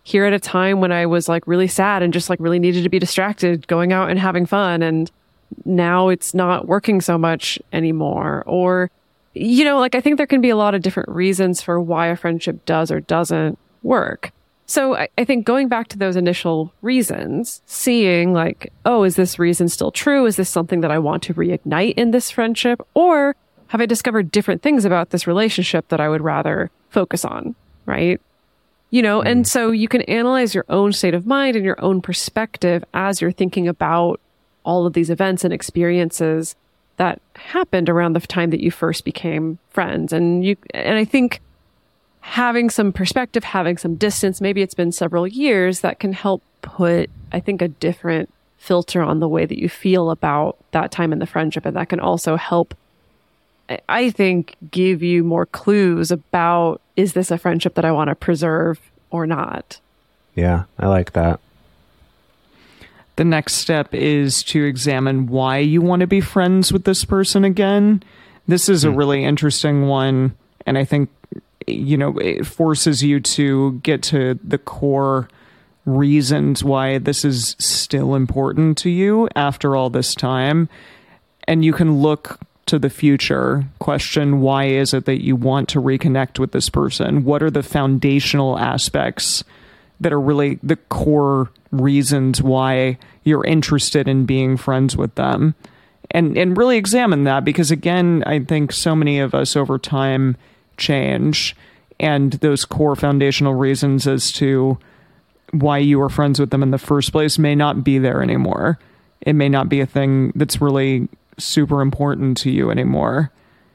A: here at a time when I was like really sad and just like really needed to be distracted, going out and having fun. And now it's not working so much anymore. Or, you know, like I think there can be a lot of different reasons for why a friendship does or doesn't work. So I, I think going back to those initial reasons, seeing like, oh, is this reason still true? Is this something that I want to reignite in this friendship? Or have I discovered different things about this relationship that I would rather focus on, right? You know, mm. and so you can analyze your own state of mind and your own perspective as you're thinking about all of these events and experiences that happened around the time that you first became friends. And you, and I think having some perspective, having some distance, maybe it's been several years, that can help put, I think, a different filter on the way that you feel about that time in the friendship. And that can also help, I think, give you more clues about, is this a friendship that I want to preserve or not?
F: Yeah, I like that.
C: The next step is to examine why you want to be friends with this person again. This is a really interesting one, and I think, you know, it forces you to get to the core reasons why this is still important to you after all this time. And you can look to the future, question, why is it that you want to reconnect with this person? What are the foundational aspects that are really the core reasons why you're interested in being friends with them? And and really examine that, because again, I think so many of us over time change, and those core foundational reasons as to why you were friends with them in the first place may not be there anymore. It may not be a thing that's really super important to you anymore.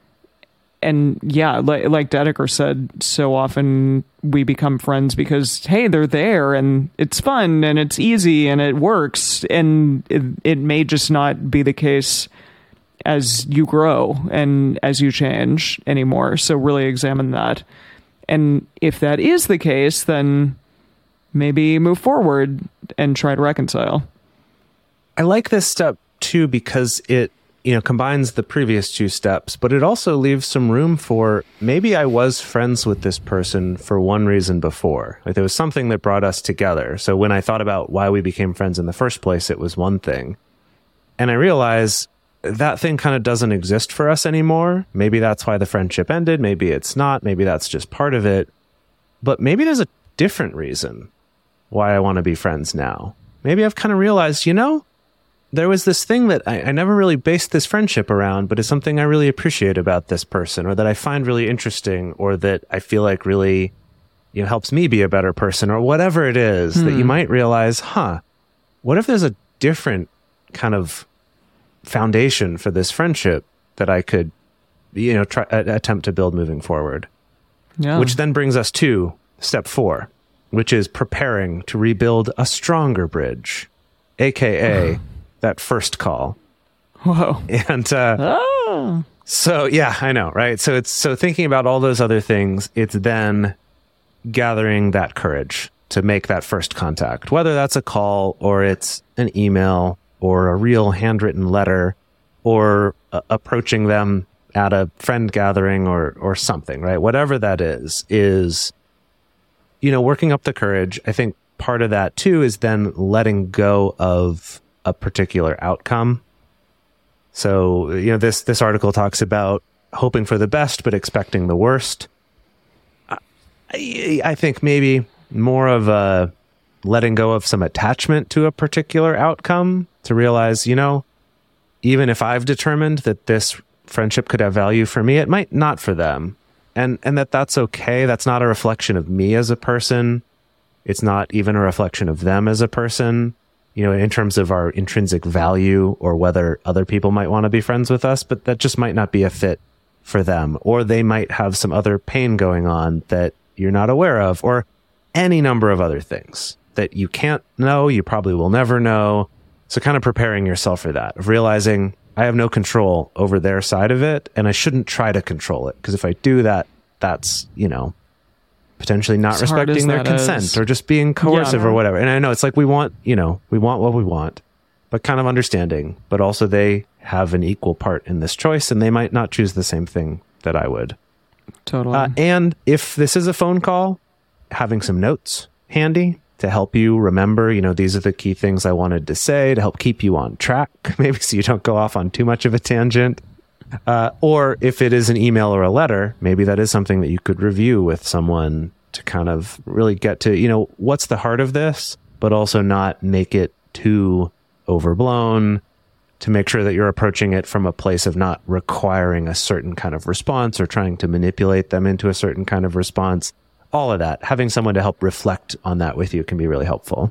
C: And yeah, like, like Dedeker said, so often we become friends because, hey, they're there and it's fun and it's easy and it works. And it, it may just not be the case as you grow and as you change anymore. So really examine that. And if that is the case, then maybe move forward and try to reconcile.
F: I like this step too, because it, you know, combines the previous two steps, but it also leaves some room for, maybe I was friends with this person for one reason before. Like there was something that brought us together. So when I thought about why we became friends in the first place, it was one thing. And I realized that thing kind of doesn't exist for us anymore. Maybe that's why the friendship ended. Maybe it's not. Maybe that's just part of it. But maybe there's a different reason why I want to be friends now. Maybe I've kind of realized, you know, there was this thing that I, I never really based this friendship around, but it's something I really appreciate about this person, or that I find really interesting, or that I feel like really, you know, helps me be a better person, or whatever it is hmm. that you might realize, huh, what if there's a different kind of foundation for this friendship that I could, you know, try uh, attempt to build moving forward. Yeah. Which then brings us to step four, which is preparing to rebuild a stronger bridge, aka that first call.
C: Whoa.
F: And uh, oh. so, yeah, I know, right? So it's so thinking about all those other things, it's then gathering that courage to make that first contact, whether that's a call or it's an email or a real handwritten letter, or uh, approaching them at a friend gathering or or something, right? Whatever that is, is, you know, working up the courage. I think part of that too is then letting go of a particular outcome. So, you know, this this article talks about hoping for the best but expecting the worst. I, I think maybe more of a letting go of some attachment to a particular outcome, to realize, you know, even if I've determined that this friendship could have value for me, it might not for them. And and that that's okay. That's not a reflection of me as a person. It's not even a reflection of them as a person, you know, in terms of our intrinsic value or whether other people might want to be friends with us, but that just might not be a fit for them. Or they might have some other pain going on that you're not aware of, or any number of other things that you can't know, you probably will never know. So kind of preparing yourself for that, of realizing I have no control over their side of it, and I shouldn't try to control it, because if I do that, that's, you know, potentially not
C: as
F: respecting their consent is. Or just being coercive yeah. or whatever. And I know it's like we want, you know, we want what we want, but kind of understanding, but also they have an equal part in this choice, and they might not choose the same thing that I would.
C: Totally.
F: Uh, and if this is a phone call, having some notes handy to help you remember, you know, these are the key things I wanted to say to help keep you on track, maybe so you don't go off on too much of a tangent. Uh, or if it is an email or a letter, maybe that is something that you could review with someone to kind of really get to, you know, what's the heart of this, but also not make it too overblown, to make sure that you're approaching it from a place of not requiring a certain kind of response or trying to manipulate them into a certain kind of response. All of that, having someone to help reflect on that with you can be really helpful.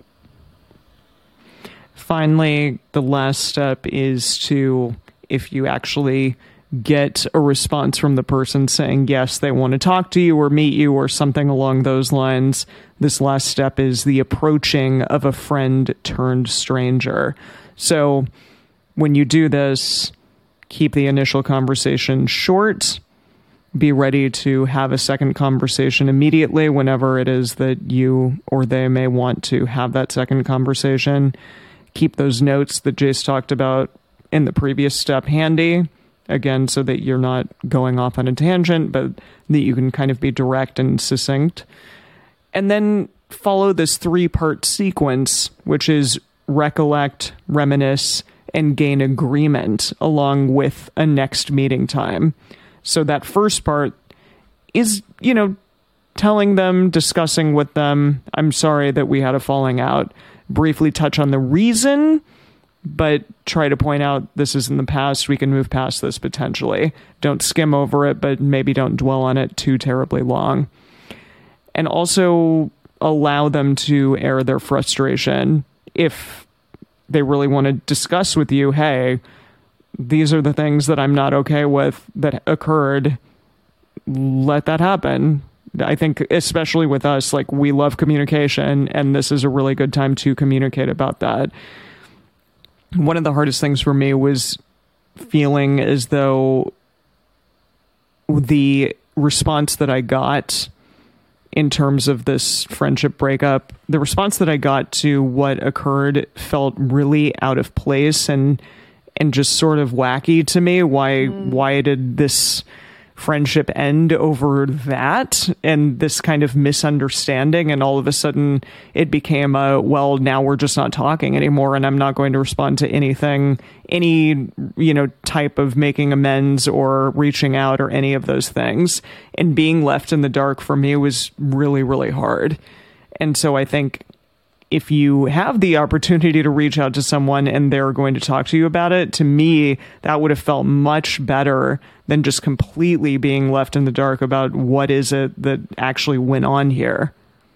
C: Finally, the last step is to, if you actually get a response from the person saying, yes, they want to talk to you or meet you or something along those lines, this last step is the approaching of a friend turned stranger. So when you do this, keep the initial conversation short. Be ready to have a second conversation immediately whenever it is that you or they may want to have that second conversation. Keep those notes that Jace talked about in the previous step handy, again, so that you're not going off on a tangent, but that you can kind of be direct and succinct. And then follow this three-part sequence, which is recollect, reminisce, and gain agreement along with a next meeting time. So that first part is, you know, telling them, discussing with them, I'm sorry that we had a falling out. Briefly touch on the reason, but try to point out this is in the past. We can move past this potentially. Don't skim over it, but maybe don't dwell on it too terribly long. And also allow them to air their frustration. If they really want to discuss with you, hey, these are the things that I'm not okay with that occurred, let that happen. I think especially with us, like, we love communication, and this is a really good time to communicate about that. One of the hardest things for me was feeling as though the response that I got in terms of this friendship breakup, the response that I got to what occurred felt really out of place and and just sort of wacky to me. Why mm. why did this friendship end over that and this kind of misunderstanding? And all of a sudden it became a, well, now we're just not talking anymore, and I'm not going to respond to anything, any, you know, type of making amends or reaching out or any of those things. And being left in the dark for me was really, really hard. And so I think if you have the opportunity to reach out to someone and they're going to talk to you about it, to me, that would have felt much better than just completely being left in the dark about what is it that actually went on here.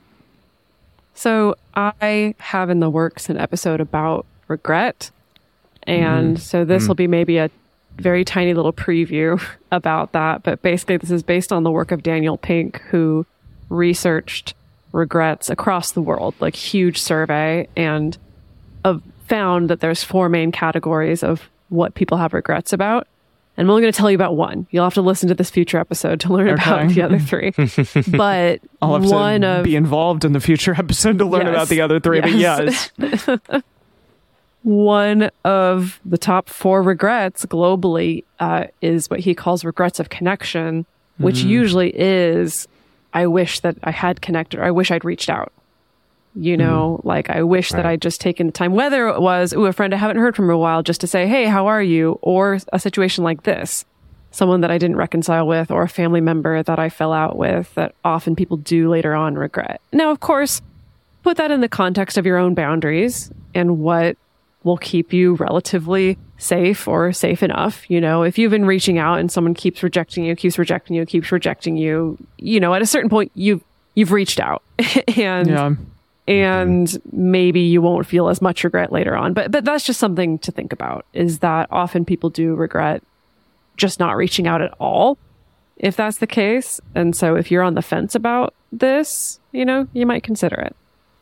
A: So I have in the works an episode about regret. And mm. so this mm. will be maybe a very tiny little preview about that. But basically, this is based on the work of Daniel Pink, who researched regrets across the world, like huge survey, and uh, found that there's four main categories of what people have regrets about. And I'm only going to tell you about one. You'll have to listen to this future episode to learn okay. about the other three. But
C: I'll have
A: one
C: to
A: of,
C: be involved in the future episode to learn yes, about the other three.
A: Yes. But yes. One of the top four regrets globally uh, is what he calls regrets of connection, which mm. usually is, I wish that I had connected, or I wish I'd reached out. You know, mm-hmm. like I wish right. that I'd just taken the time, whether it was, ooh, a friend I haven't heard from in a while, just to say, hey, how are you? Or a situation like this, someone that I didn't reconcile with, or a family member that I fell out with, that often people do later on regret. Now, of course, put that in the context of your own boundaries and what will keep you relatively safe or safe enough. You know, if you've been reaching out and someone keeps rejecting you, keeps rejecting you, keeps rejecting you, you know, at a certain point, you've, you've reached out and, yeah. and mm-hmm. maybe you won't feel as much regret later on. But, but that's just something to think about, is that often people do regret just not reaching out at all, if that's the case. And so if you're on the fence about this, you know, you might consider it.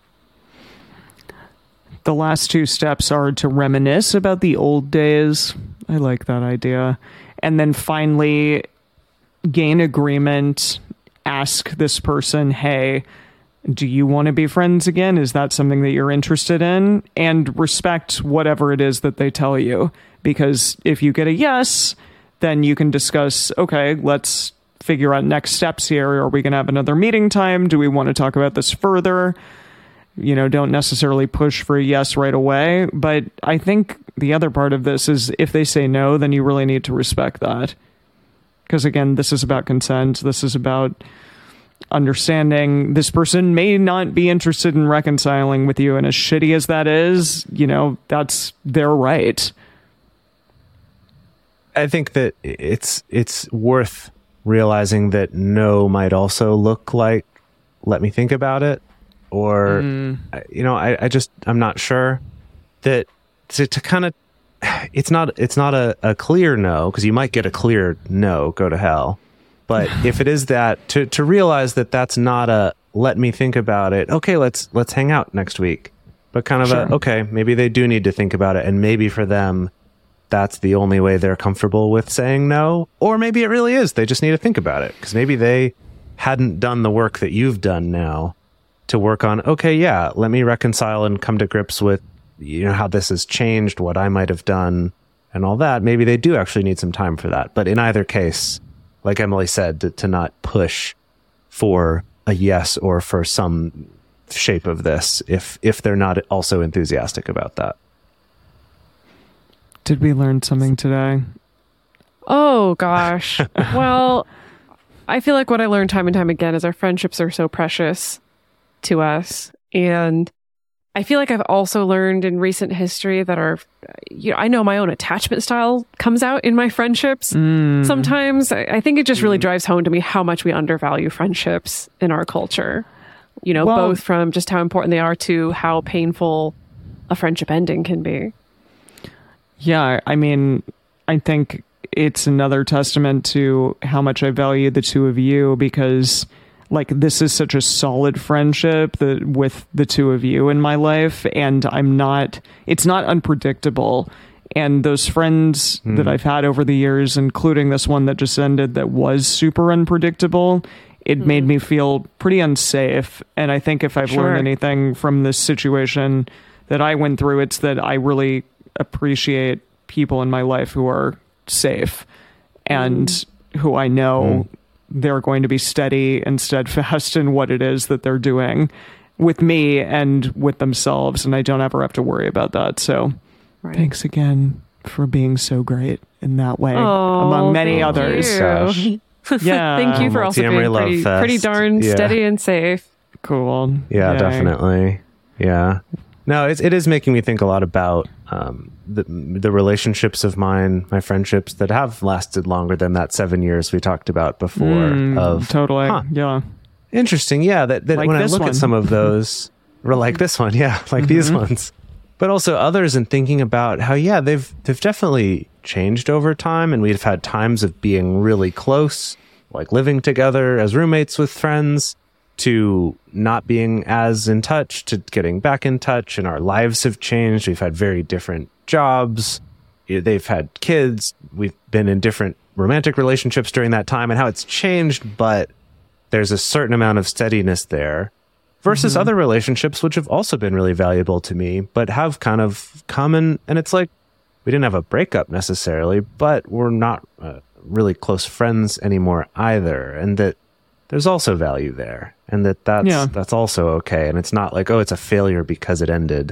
C: The last two steps are to reminisce about the old days. I like that idea. And then finally, gain agreement. Ask this person, hey, do you want to be friends again? Is that something that you're interested in? And respect whatever it is that they tell you. Because if you get a yes, then you can discuss, okay, let's figure out next steps here. Are we going to have another meeting time? Do we want to talk about this further? You know, don't necessarily push for a yes right away. But I think the other part of this is if they say no, then you really need to respect that. Because again, this is about consent. This is about understanding this person may not be interested in reconciling with you. And as shitty as that is, you know, that's their right.
F: I think that it's it's worth realizing that no might also look like let me think about it, or mm. you know, I, I just I'm not sure that to, to kind of it's not it's not a, a clear no, because you might get a clear no, go to hell. But if it is that, to to realize that that's not a let me think about it. Okay, let's let's hang out next week. But kind of sure. a okay, maybe they do need to think about it, and maybe for them that's the only way they're comfortable with saying no. Or maybe it really is. They just need to think about it. Because maybe they hadn't done the work that you've done now to work on, okay, yeah, let me reconcile and come to grips with, you know, how this has changed, what I might have done, and all that. Maybe they do actually need some time for that. But in either case, like Emily said, to, to not push for a yes or for some shape of this if if they're not also enthusiastic about that.
C: Did we learn something today?
A: Oh, gosh. Well, I feel like what I learned time and time again is our friendships are so precious to us. And I feel like I've also learned in recent history that our, you know, I know my own attachment style comes out in my friendships. Mm. Sometimes I, I think it just really mm. drives home to me how much we undervalue friendships in our culture. You know, well, both from just how important they are to how painful a friendship ending can be.
C: Yeah, I mean, I think it's another testament to how much I value the two of you, because like this is such a solid friendship that with the two of you in my life, and I'm not, it's not unpredictable. And those friends mm. that I've had over the years, including this one that just ended that was super unpredictable, it mm. made me feel pretty unsafe. And I think if I've sure. learned anything from this situation that I went through, it's that I really appreciate people in my life who are safe and mm. who I know mm. they're going to be steady and steadfast in what it is that they're doing with me and with themselves. And I don't ever have to worry about that. So right. thanks again for being so great in that way,
A: oh,
C: among many others.
A: Yeah. Thank you for also being pretty, pretty darn yeah. steady and safe.
C: Cool.
F: Yeah,
C: Yay.
F: Definitely. Yeah. No, it, it is making me think a lot about um, the the relationships of mine, my friendships that have lasted longer than that seven years we talked about before. Mm, of
C: totally,
F: huh,
C: yeah,
F: interesting. Yeah, that, that like when I look one. at some of those, or like this one, yeah, like mm-hmm. these ones, but also others, and thinking about how yeah they've they've definitely changed over time, and we've had times of being really close, like living together as roommates with friends, to not being as in touch, to getting back in touch, and our lives have changed. We've had very different jobs. They've had kids. We've been in different romantic relationships during that time, and how it's changed, but there's a certain amount of steadiness there versus mm-hmm. other relationships, which have also been really valuable to me, but have kind of come in, and it's like, we didn't have a breakup necessarily, but we're not uh, really close friends anymore either. And that there's also value there, and that that's, yeah. that's also okay. And it's not like, oh, it's a failure because it ended.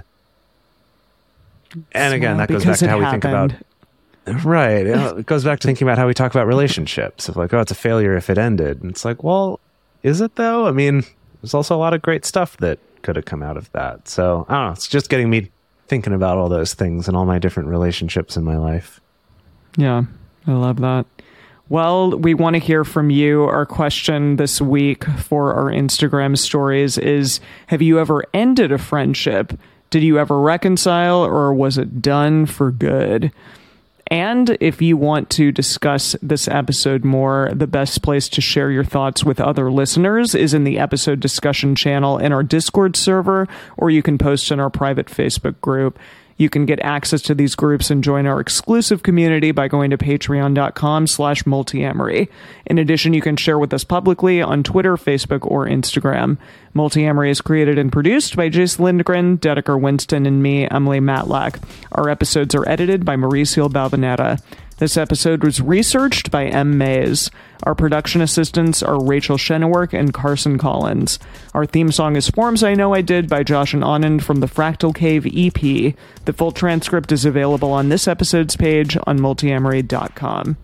F: And again, well, that goes back to how happened. we think about, right. It goes back to thinking about how we talk about relationships of like, oh, it's a failure if it ended. And it's like, well, is it though? I mean, there's also a lot of great stuff that could have come out of that. So I don't know. It's just getting me thinking about all those things and all my different relationships in my life.
C: Yeah, I love that. Well, we want to hear from you. Our question this week for our Instagram stories is, have you ever ended a friendship? Did you ever reconcile, or was it done for good? And if you want to discuss this episode more, the best place to share your thoughts with other listeners is in the episode discussion channel in our Discord server, or you can post in our private Facebook group. You can get access to these groups and join our exclusive community by going to patreon.com slash multiamory. In addition, you can share with us publicly on Twitter, Facebook, or Instagram. Multiamory is created and produced by Jason Lindgren, Dedeker Winston, and me, Emily Matlack. Our episodes are edited by Mauricio Balvanera. This episode was researched by M. Mays. Our production assistants are Rachel Shennewerk and Carson Collins. Our theme song is Forms I Know I Did by Josh and Anand from the Fractal Cave E P. The full transcript is available on this episode's page on multiamory dot com.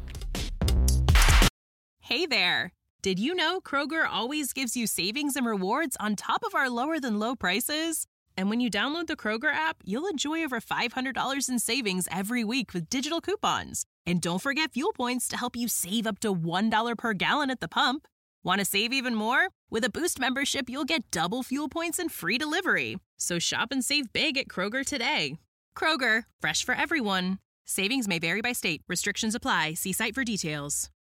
G: Hey there! Did you know Kroger always gives you savings and rewards on top of our lower-than-low prices? And when you download the Kroger app, you'll enjoy over five hundred dollars in savings every week with digital coupons. And don't forget fuel points to help you save up to one dollar per gallon at the pump. Want to save even more? With a Boost membership, you'll get double fuel points and free delivery. So shop and save big at Kroger today. Kroger, fresh for everyone. Savings may vary by state. Restrictions apply. See site for details.